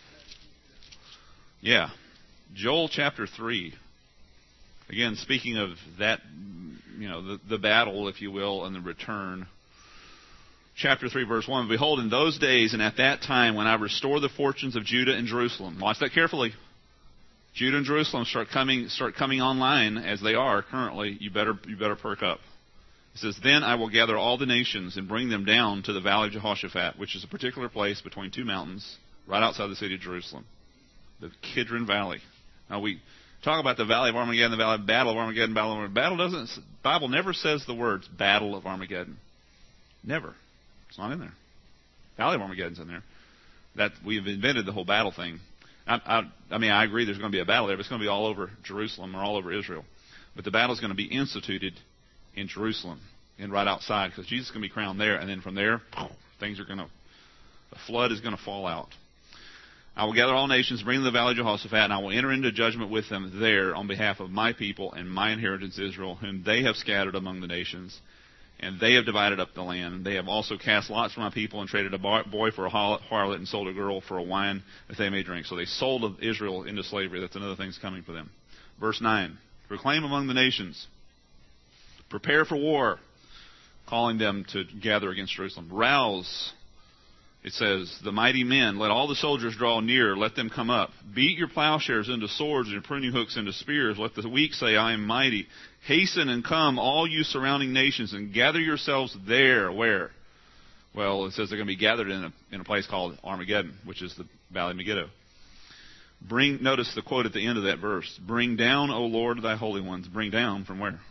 Yeah. Joel chapter three. Again, speaking of that, you know, the, the battle, if you will, and the return. Chapter three, verse one. Behold, in those days and at that time when I restore the fortunes of Judah and Jerusalem. Watch that carefully. Judah and Jerusalem start coming start coming online as they are currently. You better you better perk up. It says, "Then I will gather all the nations and bring them down to the valley of Jehoshaphat," which is a particular place between two mountains right outside the city of Jerusalem, the Kidron Valley. Now we talk about the Valley of Armageddon, the Valley of Battle of Armageddon, Battle of Armageddon. Battle doesn't, the Bible never says the words Battle of Armageddon. Never. It's not in there. Valley of Armageddon's in there. That we've invented the whole battle thing. I, I, I mean, I agree there's going to be a battle there, but it's going to be all over Jerusalem or all over Israel. But the battle's going to be instituted in Jerusalem and right outside, because Jesus is going to be crowned there, and then from there, things are going to, the flood is going to fall out. "I will gather all nations, bring them to the valley of Jehoshaphat, and I will enter into judgment with them there on behalf of my people and my inheritance Israel, whom they have scattered among the nations. And they have divided up the land. They have also cast lots for my people and traded a boy for a harlot and sold a girl for a wine that they may drink." So they sold Israel into slavery. That's another thing that's coming for them. Verse nine, "Proclaim among the nations, prepare for war," calling them to gather against Jerusalem. "Rouse," it says, "the mighty men. Let all the soldiers draw near. Let them come up. Beat your plowshares into swords and your pruning hooks into spears. Let the weak say, I am mighty. Hasten and come, all you surrounding nations, and gather yourselves there." Where? Well, it says they're going to be gathered in a, in a place called Armageddon, which is the Valley of Megiddo. Bring, notice the quote at the end of that verse. "Bring down, O Lord, thy holy ones." Bring down from where?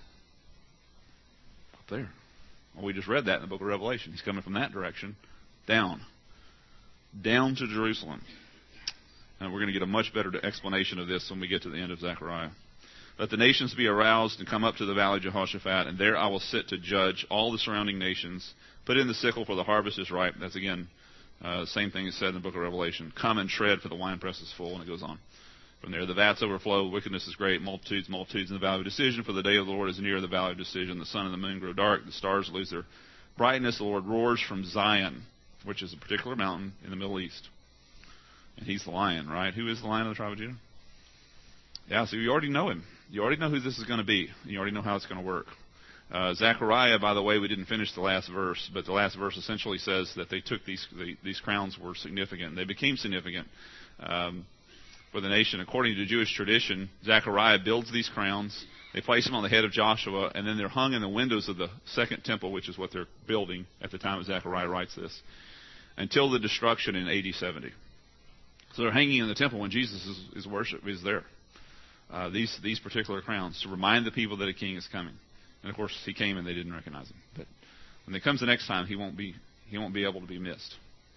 Up there. Well, we just read that in the book of Revelation. He's coming from that direction down. Down to Jerusalem. And we're going to get a much better explanation of this when we get to the end of Zechariah. "Let the nations be aroused and come up to the valley of Jehoshaphat, and there I will sit to judge all the surrounding nations. Put in the sickle, for the harvest is ripe." That's again, uh, same thing is said in the book of Revelation. "Come and tread, for the winepress is full," and it goes on. From there, "The vats overflow, wickedness is great, multitudes, multitudes in the valley of decision, for the day of the Lord is near the valley of decision. The sun and the moon grow dark, the stars lose their brightness. The Lord roars from Zion," which is a particular mountain in the Middle East. And he's the lion, right? Who is the lion of the tribe of Judah? Yeah, so you already know him. You already know who this is going to be. You already know how it's going to work. Uh, Zechariah, by the way, we didn't finish the last verse, but the last verse essentially says that they took these the, these crowns were significant. They became significant um, for the nation. According to Jewish tradition, Zechariah builds these crowns. They place them on the head of Joshua, and then they're hung in the windows of the second temple, which is what they're building at the time Zechariah writes this, until the destruction in A D seventy. So they're hanging in the temple when Jesus is, is worship is there. Uh, these these particular crowns to remind the people that a king is coming. And of course, he came and they didn't recognize him. But when he comes the next time, he won't be he won't be able to be missed.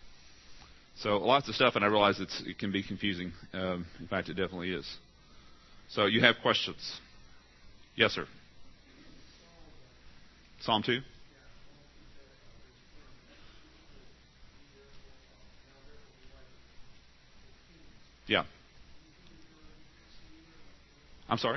So lots of stuff, and I realize it's, it can be confusing. Um, in fact, it definitely is. So you have questions? Yes, sir. Psalm two. Yeah. I'm sorry?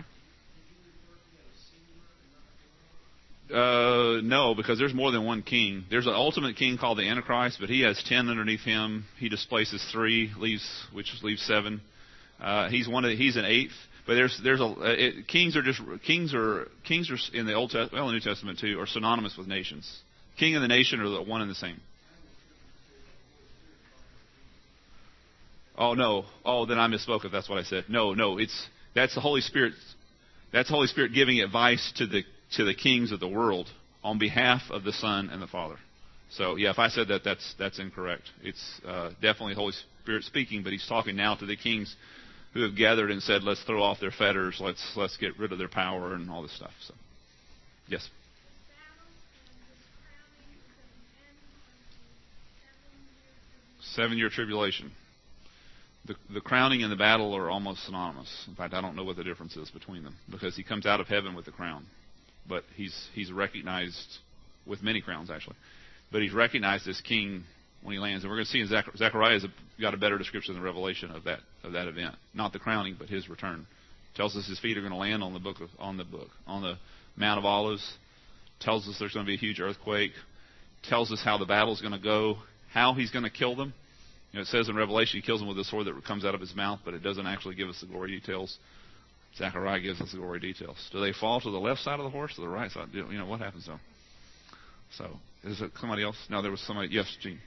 Uh, no, because there's more than one king. There's an ultimate king called the Antichrist, but he has ten underneath him. He displaces three, leaves which leaves seven. Uh, he's one of the, he's an eighth. But there's there's a it, kings are just kings are kings are in the Old Testament, well, the New Testament too, are synonymous with nations. King and the nation are the one and the same. Oh no, oh then I misspoke if that's what I said. No, no, it's that's the Holy Spirit. That's the Holy Spirit giving advice to the to the kings of the world on behalf of the Son and the Father. So yeah, if I said that, that's that's incorrect. It's uh, definitely the Holy Spirit speaking, but He's talking now to the kings who have gathered and said, let's throw off their fetters, let's let's get rid of their power and all this stuff. So, yes. Seven-year tribulation. The, the crowning and the battle are almost synonymous. In fact, I don't know what the difference is between them, because he comes out of heaven with the crown. But he's he's recognized with many crowns, actually. But he's recognized as king when he lands. And we're going to see in Zechariah, Zechariah has got a better description than Revelation of that of that event. Not the crowning, but his return. Tells us his feet are going to land on the book of, on the book on the Mount of Olives. Tells us there's going to be a huge earthquake. Tells us how the battle's going to go. How he's going to kill them. You know, it says in Revelation he kills them with a sword that comes out of his mouth, but it doesn't actually give us the glory details. Zechariah gives us the glory details. Do they fall to the left side of the horse or the right side? You know, what happens to them? So, is it somebody else? No, there was somebody. Yes, Gene.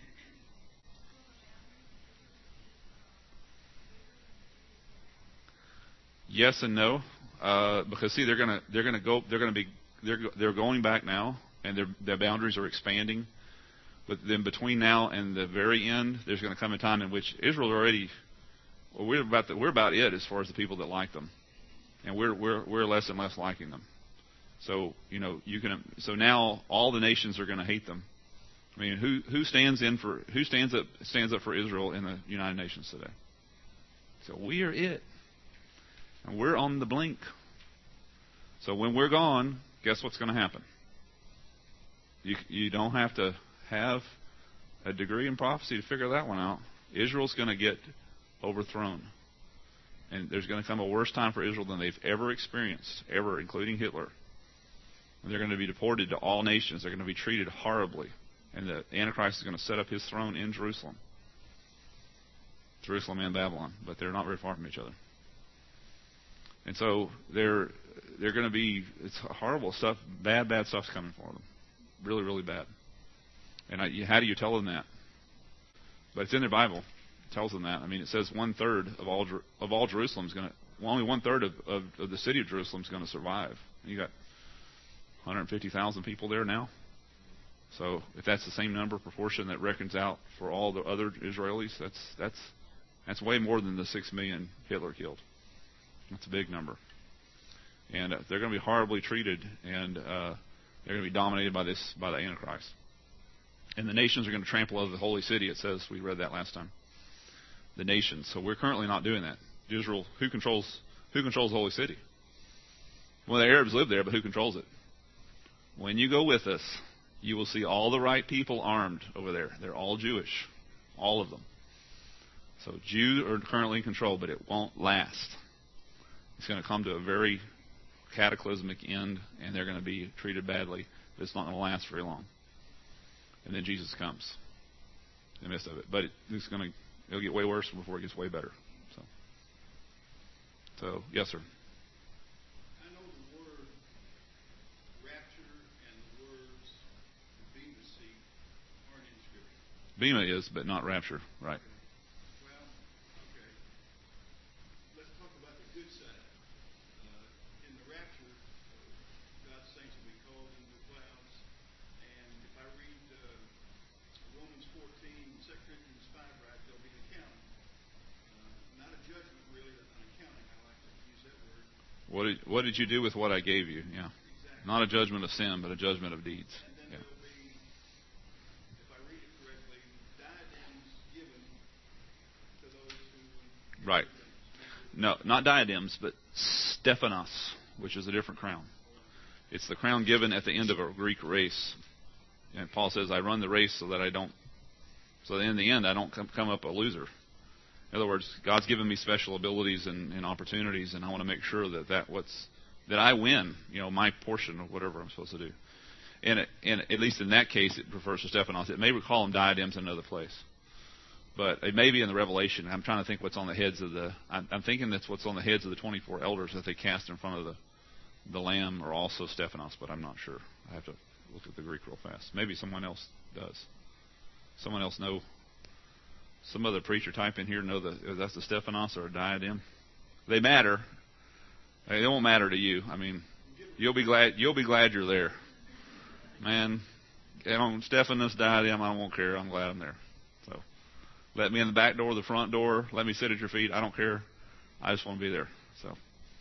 Yes and no, uh, because see, they're gonna they're gonna go they're gonna be they're they're going back now. and their, their boundaries are expanding. But then between now and the very end, there's going to come a time in which Israel already, well, we're about the, we're about it as far as the people that like them, and we're we're we're less and less liking them. So you know you can so now all the nations are going to hate them. I mean, who who stands in for who stands up stands up for Israel in the United Nations today? So we are it, and we're on the blink. So when we're gone, guess what's going to happen? You you don't have to have a degree in prophecy to figure that one out. Israel's going to get overthrown. And there's going to come a worse time for Israel than they've ever experienced, ever, including Hitler. And they're going to be deported to all nations. They're going to be treated horribly. And the Antichrist is going to set up his throne in Jerusalem. Jerusalem and Babylon. But they're not very far from each other. And so they're they're going to be, it's horrible stuff, bad, bad stuff's coming for them. Really, really bad. And I, how do you tell them that? But it's in their Bible. It tells them that. I mean, it says one third of all of all Jerusalem is going to, well, only one third of, of, of the city of Jerusalem is going to survive. And you got one hundred fifty thousand people there now. So if that's the same number proportion that reckons out for all the other Israelis, that's that's that's way more than the six million Hitler killed. That's a big number. And uh, they're going to be horribly treated, and uh, they're going to be dominated by this by the Antichrist. And the nations are going to trample over the holy city, it says. We read that last time. The nations. So we're currently not doing that. Israel, who controls who controls the holy city? Well, the Arabs live there, but who controls it? When you go with us, you will see all the right people armed over there. They're all Jewish. All of them. So Jews are currently in control, but it won't last. It's going to come to a very cataclysmic end, and they're going to be treated badly. But it's not going to last very long. And then Jesus comes in the midst of it. But it, it's going to it'll get way worse before it gets way better. So, so yes, sir. I know the word rapture and the words bema seat aren't in Scripture. Bema is, but not rapture, right? Well, okay. Let's talk about the good side. Uh, in the rapture, uh, God's saints will be called into the clouds. And if I read uh, Romans fourteen, Second Corinthians five right, there'll be accounting. Uh, not a judgment, really, but an accounting. I like to use that word. What did, what did you do with what I gave you? Yeah. Exactly. Not a judgment of sin, but a judgment of deeds. And then Yeah. there'll be, if I read it correctly, diadems given to those who... Right. No, not diadems, but Stephanos, which is a different crown. It's the crown given at the end of a Greek race. And Paul says, I run the race so that I don't, so that in the end I don't come, come up a loser. In other words, God's given me special abilities and, and opportunities, and I want to make sure that, that what's that I win, you know, my portion of whatever I'm supposed to do. And, it, and at least in that case, it refers to Stephanos. It may recall them diadems in another place. But it may be in the Revelation. I'm trying to think what's on the heads of the... I'm, I'm thinking that's what's on the heads of the twenty-four elders that they cast in front of the, the Lamb, or also Stephanos, but I'm not sure. I have to look at the Greek real fast. Maybe someone else does. Someone else know... Some other preacher type in here know that that's a Stephanos or a diadem. They matter. They won't matter to you. I mean, you'll be glad you'll be glad you're there. Man, on Stephanos diadem, I won't care. I'm glad I'm there. So, let me in the back door, the front door. Let me sit at your feet. I don't care. I just want to be there. So,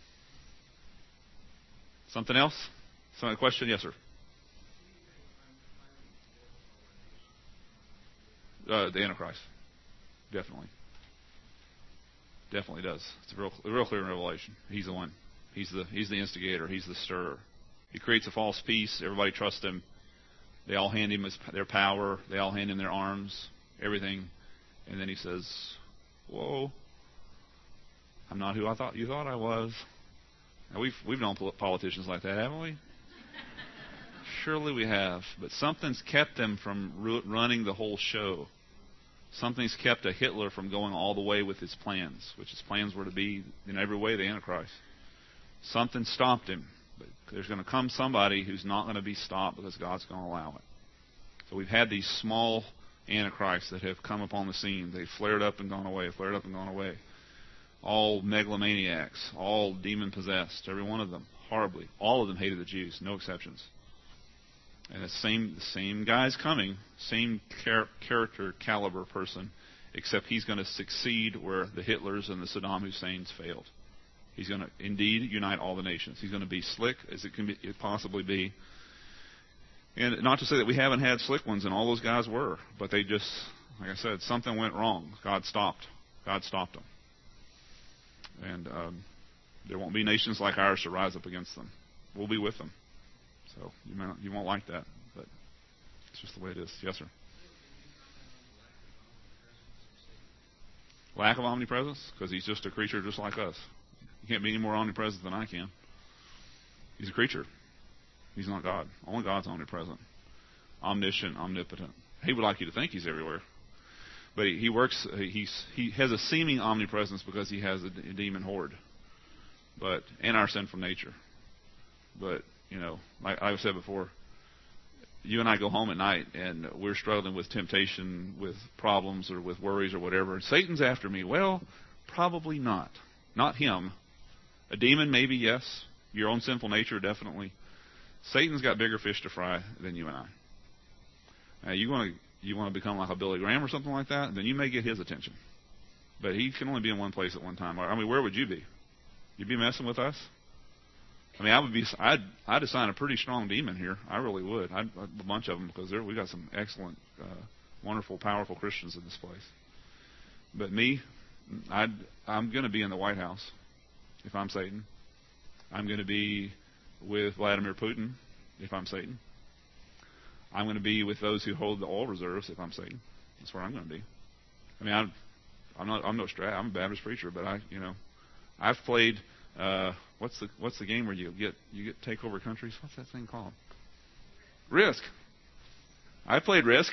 something else? Some other question? Yes, sir. Uh, the Antichrist. Definitely. Definitely does. It's real, real clear in Revelation. He's the one. He's the he's the instigator. He's the stirrer. He creates a false peace. Everybody trusts him. They all hand him his, their power. They all hand him their arms, everything. And then he says, whoa, I'm not who I thought you thought I was. Now, we've, we've known politicians like that, haven't we? Surely we have. But something's kept them from running the whole show. Something's kept a Hitler from going all the way with his plans, which his plans were to be, in every way, the Antichrist. Something stopped him. But there's going to come somebody who's not going to be stopped because God's going to allow it. So we've had these small Antichrists that have come upon the scene. They've flared up and gone away, flared up and gone away. All megalomaniacs, all demon-possessed, every one of them, horribly. All of them hated the Jews, no exceptions. And the same, the same guy's coming, same char- character caliber person, except he's going to succeed where the Hitlers and the Saddam Husseins failed. He's going to indeed unite all the nations. He's going to be slick as it can be, it possibly be. And not to say that we haven't had slick ones, and all those guys were, but they just, like I said, something went wrong. God stopped. God stopped them. And um, there won't be nations like ours to rise up against them. We'll be with them. So you may not, you won't like that, but it's just the way it is. Yes, sir. Lack of omnipresence? Because he's just a creature just like us. He can't be any more omnipresent than I can. He's a creature. He's not God. Only God's omnipresent. Omniscient, omnipotent. He would like you to think he's everywhere. But he, he works, he's, he has a seeming omnipresence because he has a, a demon horde. But, and our sinful nature. But, you know, like I've said before, you and I go home at night and we're struggling with temptation, with problems, or with worries or whatever. Satan's after me. Well, probably not. Not him. A demon, maybe, yes. Your own sinful nature, definitely. Satan's got bigger fish to fry than you and I. Now, you want to you want to become like a Billy Graham or something like that, then you may get his attention. But he can only be in one place at one time. I mean, where would you be? You'd be messing with us? I mean, I would be. I'd I'd assign a pretty strong demon here. I really would. I'd, a bunch of them because we got some excellent, uh, wonderful, powerful Christians in this place. But me, I'd I'm going to be in the White House if I'm Satan. I'm going to be with Vladimir Putin if I'm Satan. I'm going to be with those who hold the oil reserves if I'm Satan. That's where I'm going to be. I mean, I'm I'm not I'm no strat. I'm a Baptist preacher, but I you know I've played. Uh, what's the what's the game where you get you get take over countries? What's that thing called? Risk. I played Risk.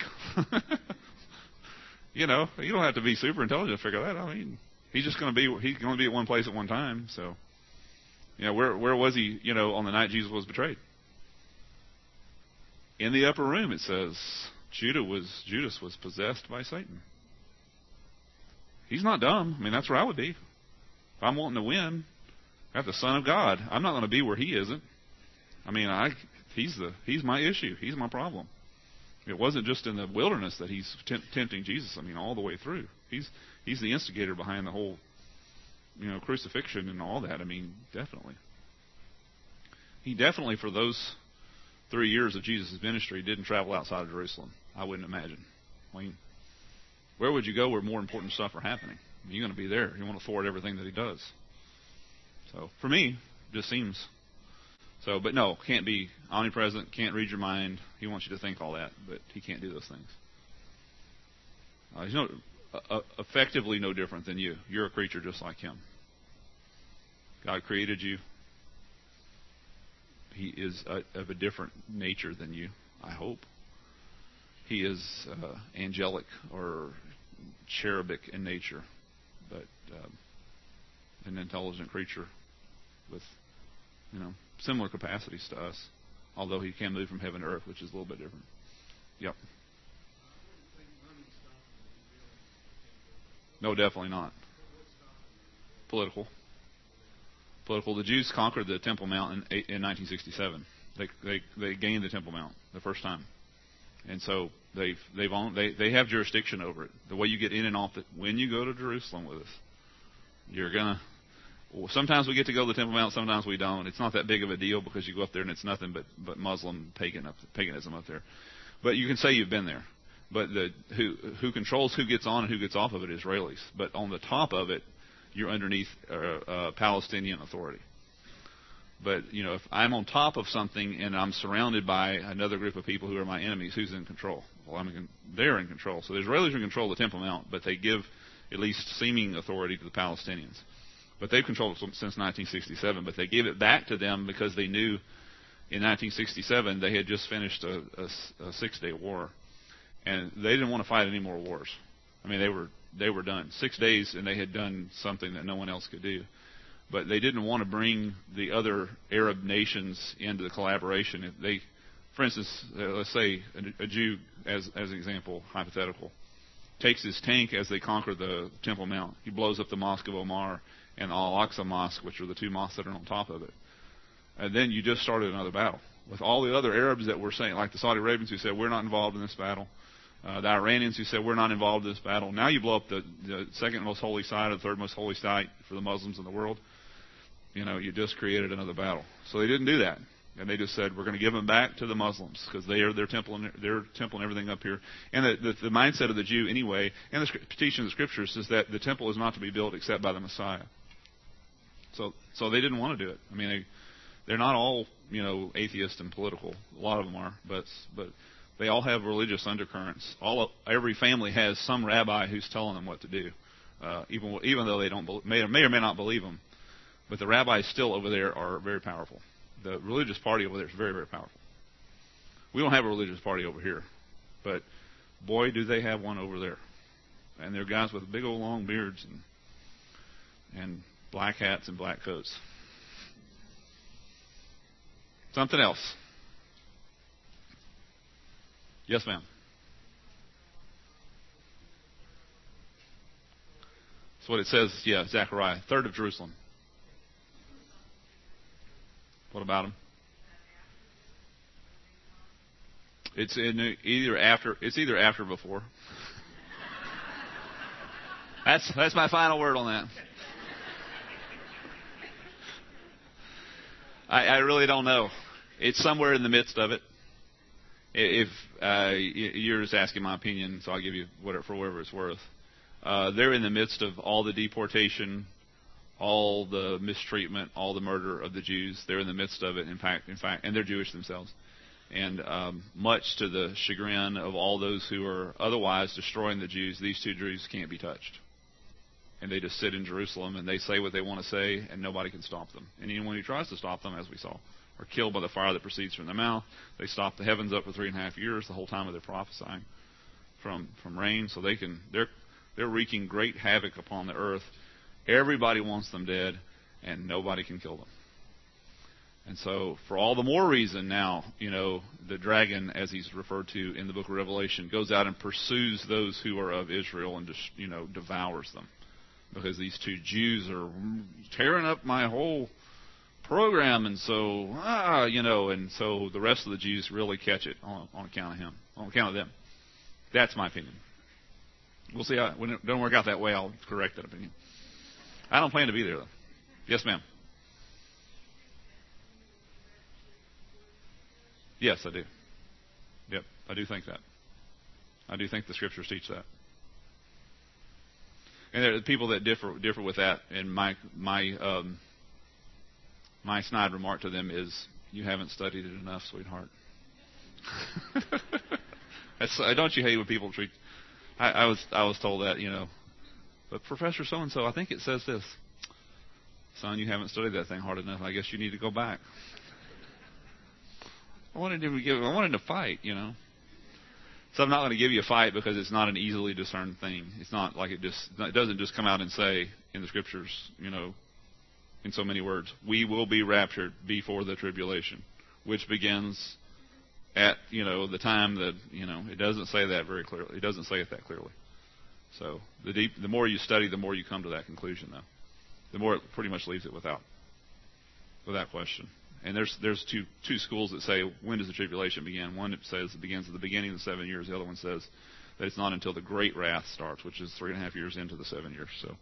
You know, you don't have to be super intelligent to figure that out. I mean, he's just going to be he's going to be at one place at one time. So, you know, where where was he? You know, on the night Jesus was betrayed. In the upper room, it says Judah was Judas was possessed by Satan. He's not dumb. I mean, that's where I would be. If I'm wanting to win. I'm the Son of God. I'm not going to be where he isn't. I mean, I he's the he's my issue. He's my problem. It wasn't just in the wilderness that he's temp- tempting Jesus. I mean, all the way through. He's he's the instigator behind the whole, you know, crucifixion and all that. I mean, definitely. He definitely, for those three years of Jesus' ministry, didn't travel outside of Jerusalem. I wouldn't imagine. I mean, where would you go where more important stuff are happening? I mean, you're going to be there. You want to thwart everything that he does. So, for me, it just seems so. But no, can't be omnipresent, can't read your mind. He wants you to think all that, but he can't do those things. Uh, he's no, uh, effectively no different than you. You're a creature just like him. God created you. He is a, of a different nature than you, I hope. He is uh, angelic or cherubic in nature, but uh, an intelligent creature with, you know, similar capacities to us, although he can move from heaven to earth, which is a little bit different. Yep. No, definitely not. Political. Political. The Jews conquered the Temple Mount in, in nineteen sixty-seven. They, they they gained the Temple Mount the first time, and so they've they've owned, they they have jurisdiction over it. The way you get in and off it when you go to Jerusalem with us, you're gonna. Well, sometimes we get to go to the Temple Mount, sometimes we don't. It's not that big of a deal because you go up there and it's nothing but, but Muslim pagan up, paganism up there. But you can say you've been there. But the who who controls who gets on and who gets off of it is Israelis. But on the top of it, you're underneath uh, uh, Palestinian authority. But, you know, if I'm on top of something and I'm surrounded by another group of people who are my enemies, who's in control? Well, I'm in, they're in control. So the Israelis are in control of the Temple Mount, but they give at least seeming authority to the Palestinians. But they've controlled it since nineteen sixty-seven. But they gave it back to them because they knew in nineteen sixty-seven they had just finished a, a, a six-day war. And they didn't want to fight any more wars. I mean, they were they were done. Six days, and they had done something that no one else could do. But they didn't want to bring the other Arab nations into the collaboration. If they, for instance, uh, let's say a, a Jew, as as an example, hypothetical, takes his tank as they conquer the Temple Mount. He blows up the Mosque of Omar and the Al-Aqsa Mosque, which are the two mosques that are on top of it. And then you just started another battle. with all the other Arabs that were saying, like the Saudi Arabians who said, we're not involved in this battle, uh, the Iranians who said, we're not involved in this battle. Now you blow up the, the second most holy site, or the third most holy site for the Muslims in the world. You know, you just created another battle. So they didn't do that. And they just said, we're going to give them back to the Muslims because they are their temple and their temple and everything up here. And the, the, the mindset of the Jew anyway, and the teaching of the Scriptures, is that the temple is not to be built except by the Messiah. So, so they didn't want to do it. I mean, they, they're not all, you know, atheist and political. A lot of them are, but but they all have religious undercurrents. All every family has some rabbi who's telling them what to do, uh, even even though they don't may may or may not believe them. But the rabbis still over there are very powerful. The religious party over there is very, very powerful. We don't have a religious party over here, but boy, do they have one over there. And they're guys with big old long beards and and black hats and black coats. Something else. Yes, ma'am. That's what it says, yeah, Zechariah, third of Jerusalem. What about him? It's in either after. It's either after or before. That's that's my final word on that. I, I really don't know. It's somewhere in the midst of it. If uh, you're just asking my opinion, so I'll give you whatever for whatever it's worth. Uh, they're in the midst of all the deportation, all the mistreatment, all the murder of the Jews. They're in the midst of it. In fact, in fact, and they're Jewish themselves. And um, much to the chagrin of all those who are otherwise destroying the Jews, these two Jews can't be touched. And they just sit in Jerusalem and they say what they want to say, and nobody can stop them. And anyone who tries to stop them, as we saw, are killed by the fire that proceeds from their mouth. They stop the heavens up for three and a half years, the whole time of their prophesying from from rain. So they can they're they're wreaking great havoc upon the earth. Everybody wants them dead, and nobody can kill them. And so, for all the more reason now, you know, the dragon, as he's referred to in the book of Revelation, goes out and pursues those who are of Israel and just, you know, devours them. Because these two Jews are tearing up my whole program, and so, ah, you know, and so the rest of the Jews really catch it on, on account of him, on account of them. That's my opinion. We'll see how, when it doesn't work out that way, I'll correct that opinion. I don't plan to be there, though. Yes, ma'am. Yes, I do. Yep, I do think that. I do think the Scriptures teach that. And there are people that differ differ with that. And my my um, my snide remark to them is, "You haven't studied it enough, sweetheart." That's, don't you hate when people treat? I, I was I was told that, you know. But Professor so and so, I think it says this. Son, you haven't studied that thing hard enough. I guess you need to go back. I wanted to give. I wanted to fight, you know. So I'm not going to give you a fight because it's not an easily discerned thing. It's not like it just. It doesn't just come out and say in the Scriptures, you know, in so many words, "We will be raptured before the tribulation," which begins at, you know, the time that, you know. It doesn't say that very clearly. It doesn't say it that clearly. So the deep, the more you study, the more you come to that conclusion, though. The more it pretty much leaves it without, without question. And there's there's two two schools that say, when does the tribulation begin? One that says it begins at the beginning of the seven years. The other one says that it's not until the great wrath starts, which is three and a half years into the seven years. So,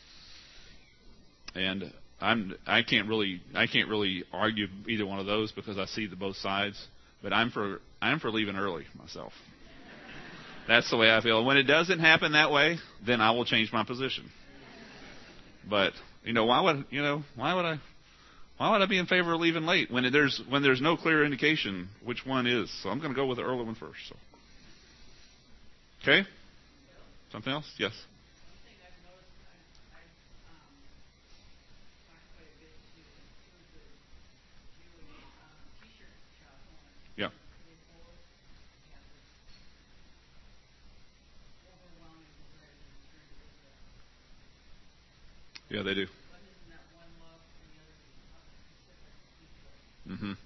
and I'm I can't really I can't really argue either one of those because I see the both sides. But I'm for I'm for leaving early myself. That's the way I feel. When it doesn't happen that way, then I will change my position. But you know, why would you know why would I? Why would I be in favor of leaving late when there's when there's no clear indication which one is? So I'm going to go with the early one first. So. Okay? Something else? Yes. Yeah. Yeah, they do. Mm-hmm.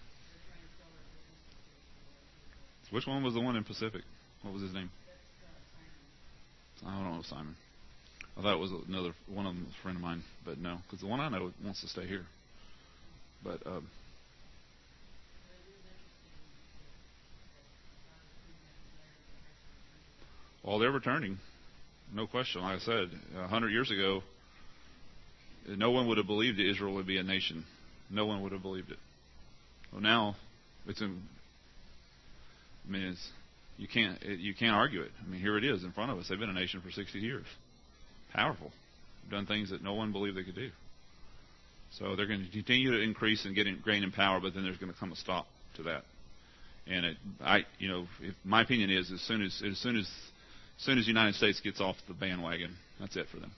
Which one was the one in Pacific? What was his name? I don't know, Simon. I thought it was another one of them, was a friend of mine, but no, because the one I know wants to stay here. But um, Well, they're returning, no question. Like I said, a hundred years ago, no one would have believed that Israel would be a nation. No one would have believed it. Well, now it's in. I mean, it's, you can't it, you can't argue it. I mean, here it is in front of us. They've been a nation for sixty years. Powerful, done things that no one believed they could do. So they're going to continue to increase and get in, gain in power, but then there's going to come a stop to that. And it, I, you know, if, my opinion is, as soon as, as soon as, as soon as the United States gets off the bandwagon, that's it for them.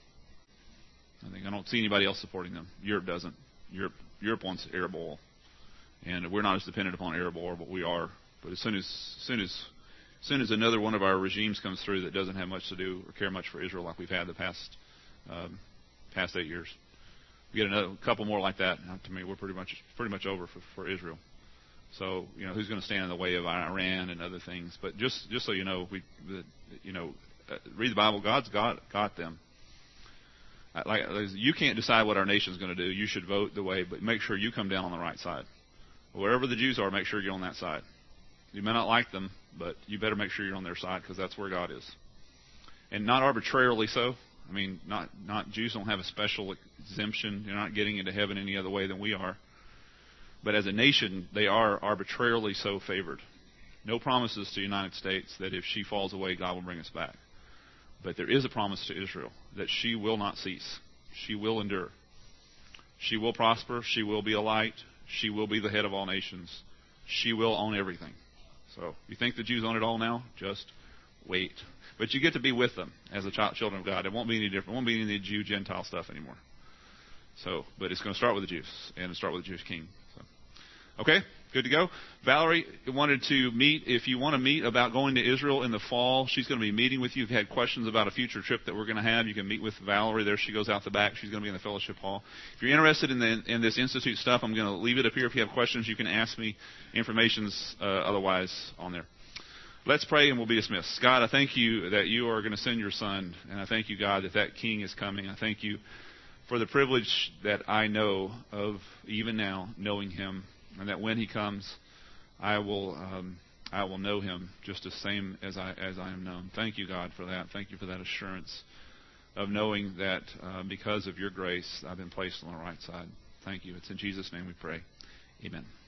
I think I don't see anybody else supporting them. Europe doesn't. Europe, Europe wants Arab oil, and we're not as dependent upon Arab oil, but we are. But as soon as, as soon as, as soon as another one of our regimes comes through that doesn't have much to do or care much for Israel, like we've had the past, um, past eight years. We get another couple more like that. To me, we're pretty much pretty much over for, for Israel. So, you know, who's going to stand in the way of Iran and other things? But just just so you know, we, the, you know, uh, read the Bible. God's got got them. Uh, like you can't decide what our nation's going to do. You should vote the way, but make sure you come down on the right side. Wherever the Jews are, make sure you're on that side. You may not like them, but you better make sure you're on their side because that's where God is, and not arbitrarily so. I mean, not not Jews don't have a special exemption. They're not getting into heaven any other way than we are. But as a nation, they are arbitrarily so favored. No promises to the United States that if she falls away, God will bring us back. But there is a promise to Israel that she will not cease. She will endure. She will prosper. She will be a light. She will be the head of all nations. She will own everything. So, you think the Jews own it all now? Just wait. But you get to be with them as the child, children of God. It won't be any different. It won't be any Jew-Gentile stuff anymore. So, but it's going to start with the Jews and start with the Jewish king. So, okay, good to go. Valerie wanted to meet. If you want to meet about going to Israel in the fall, she's going to be meeting with you. If you had questions about a future trip that we're going to have, you can meet with Valerie. There she goes out the back. She's going to be in the fellowship hall. If you're interested in the in this institute stuff, I'm going to leave it up here. If you have questions, you can ask me. Information's uh, otherwise on there. Let's pray and we'll be dismissed. God, I thank you that you are going to send your son. And I thank you, God, that that king is coming. I thank you for the privilege that I know of even now, knowing him. And that when he comes, I will um, I will know him just the same as I as I am known. Thank you, God, for that. Thank you for that assurance of knowing that uh, because of your grace, I've been placed on the right side. Thank you. It's in Jesus' name we pray. Amen.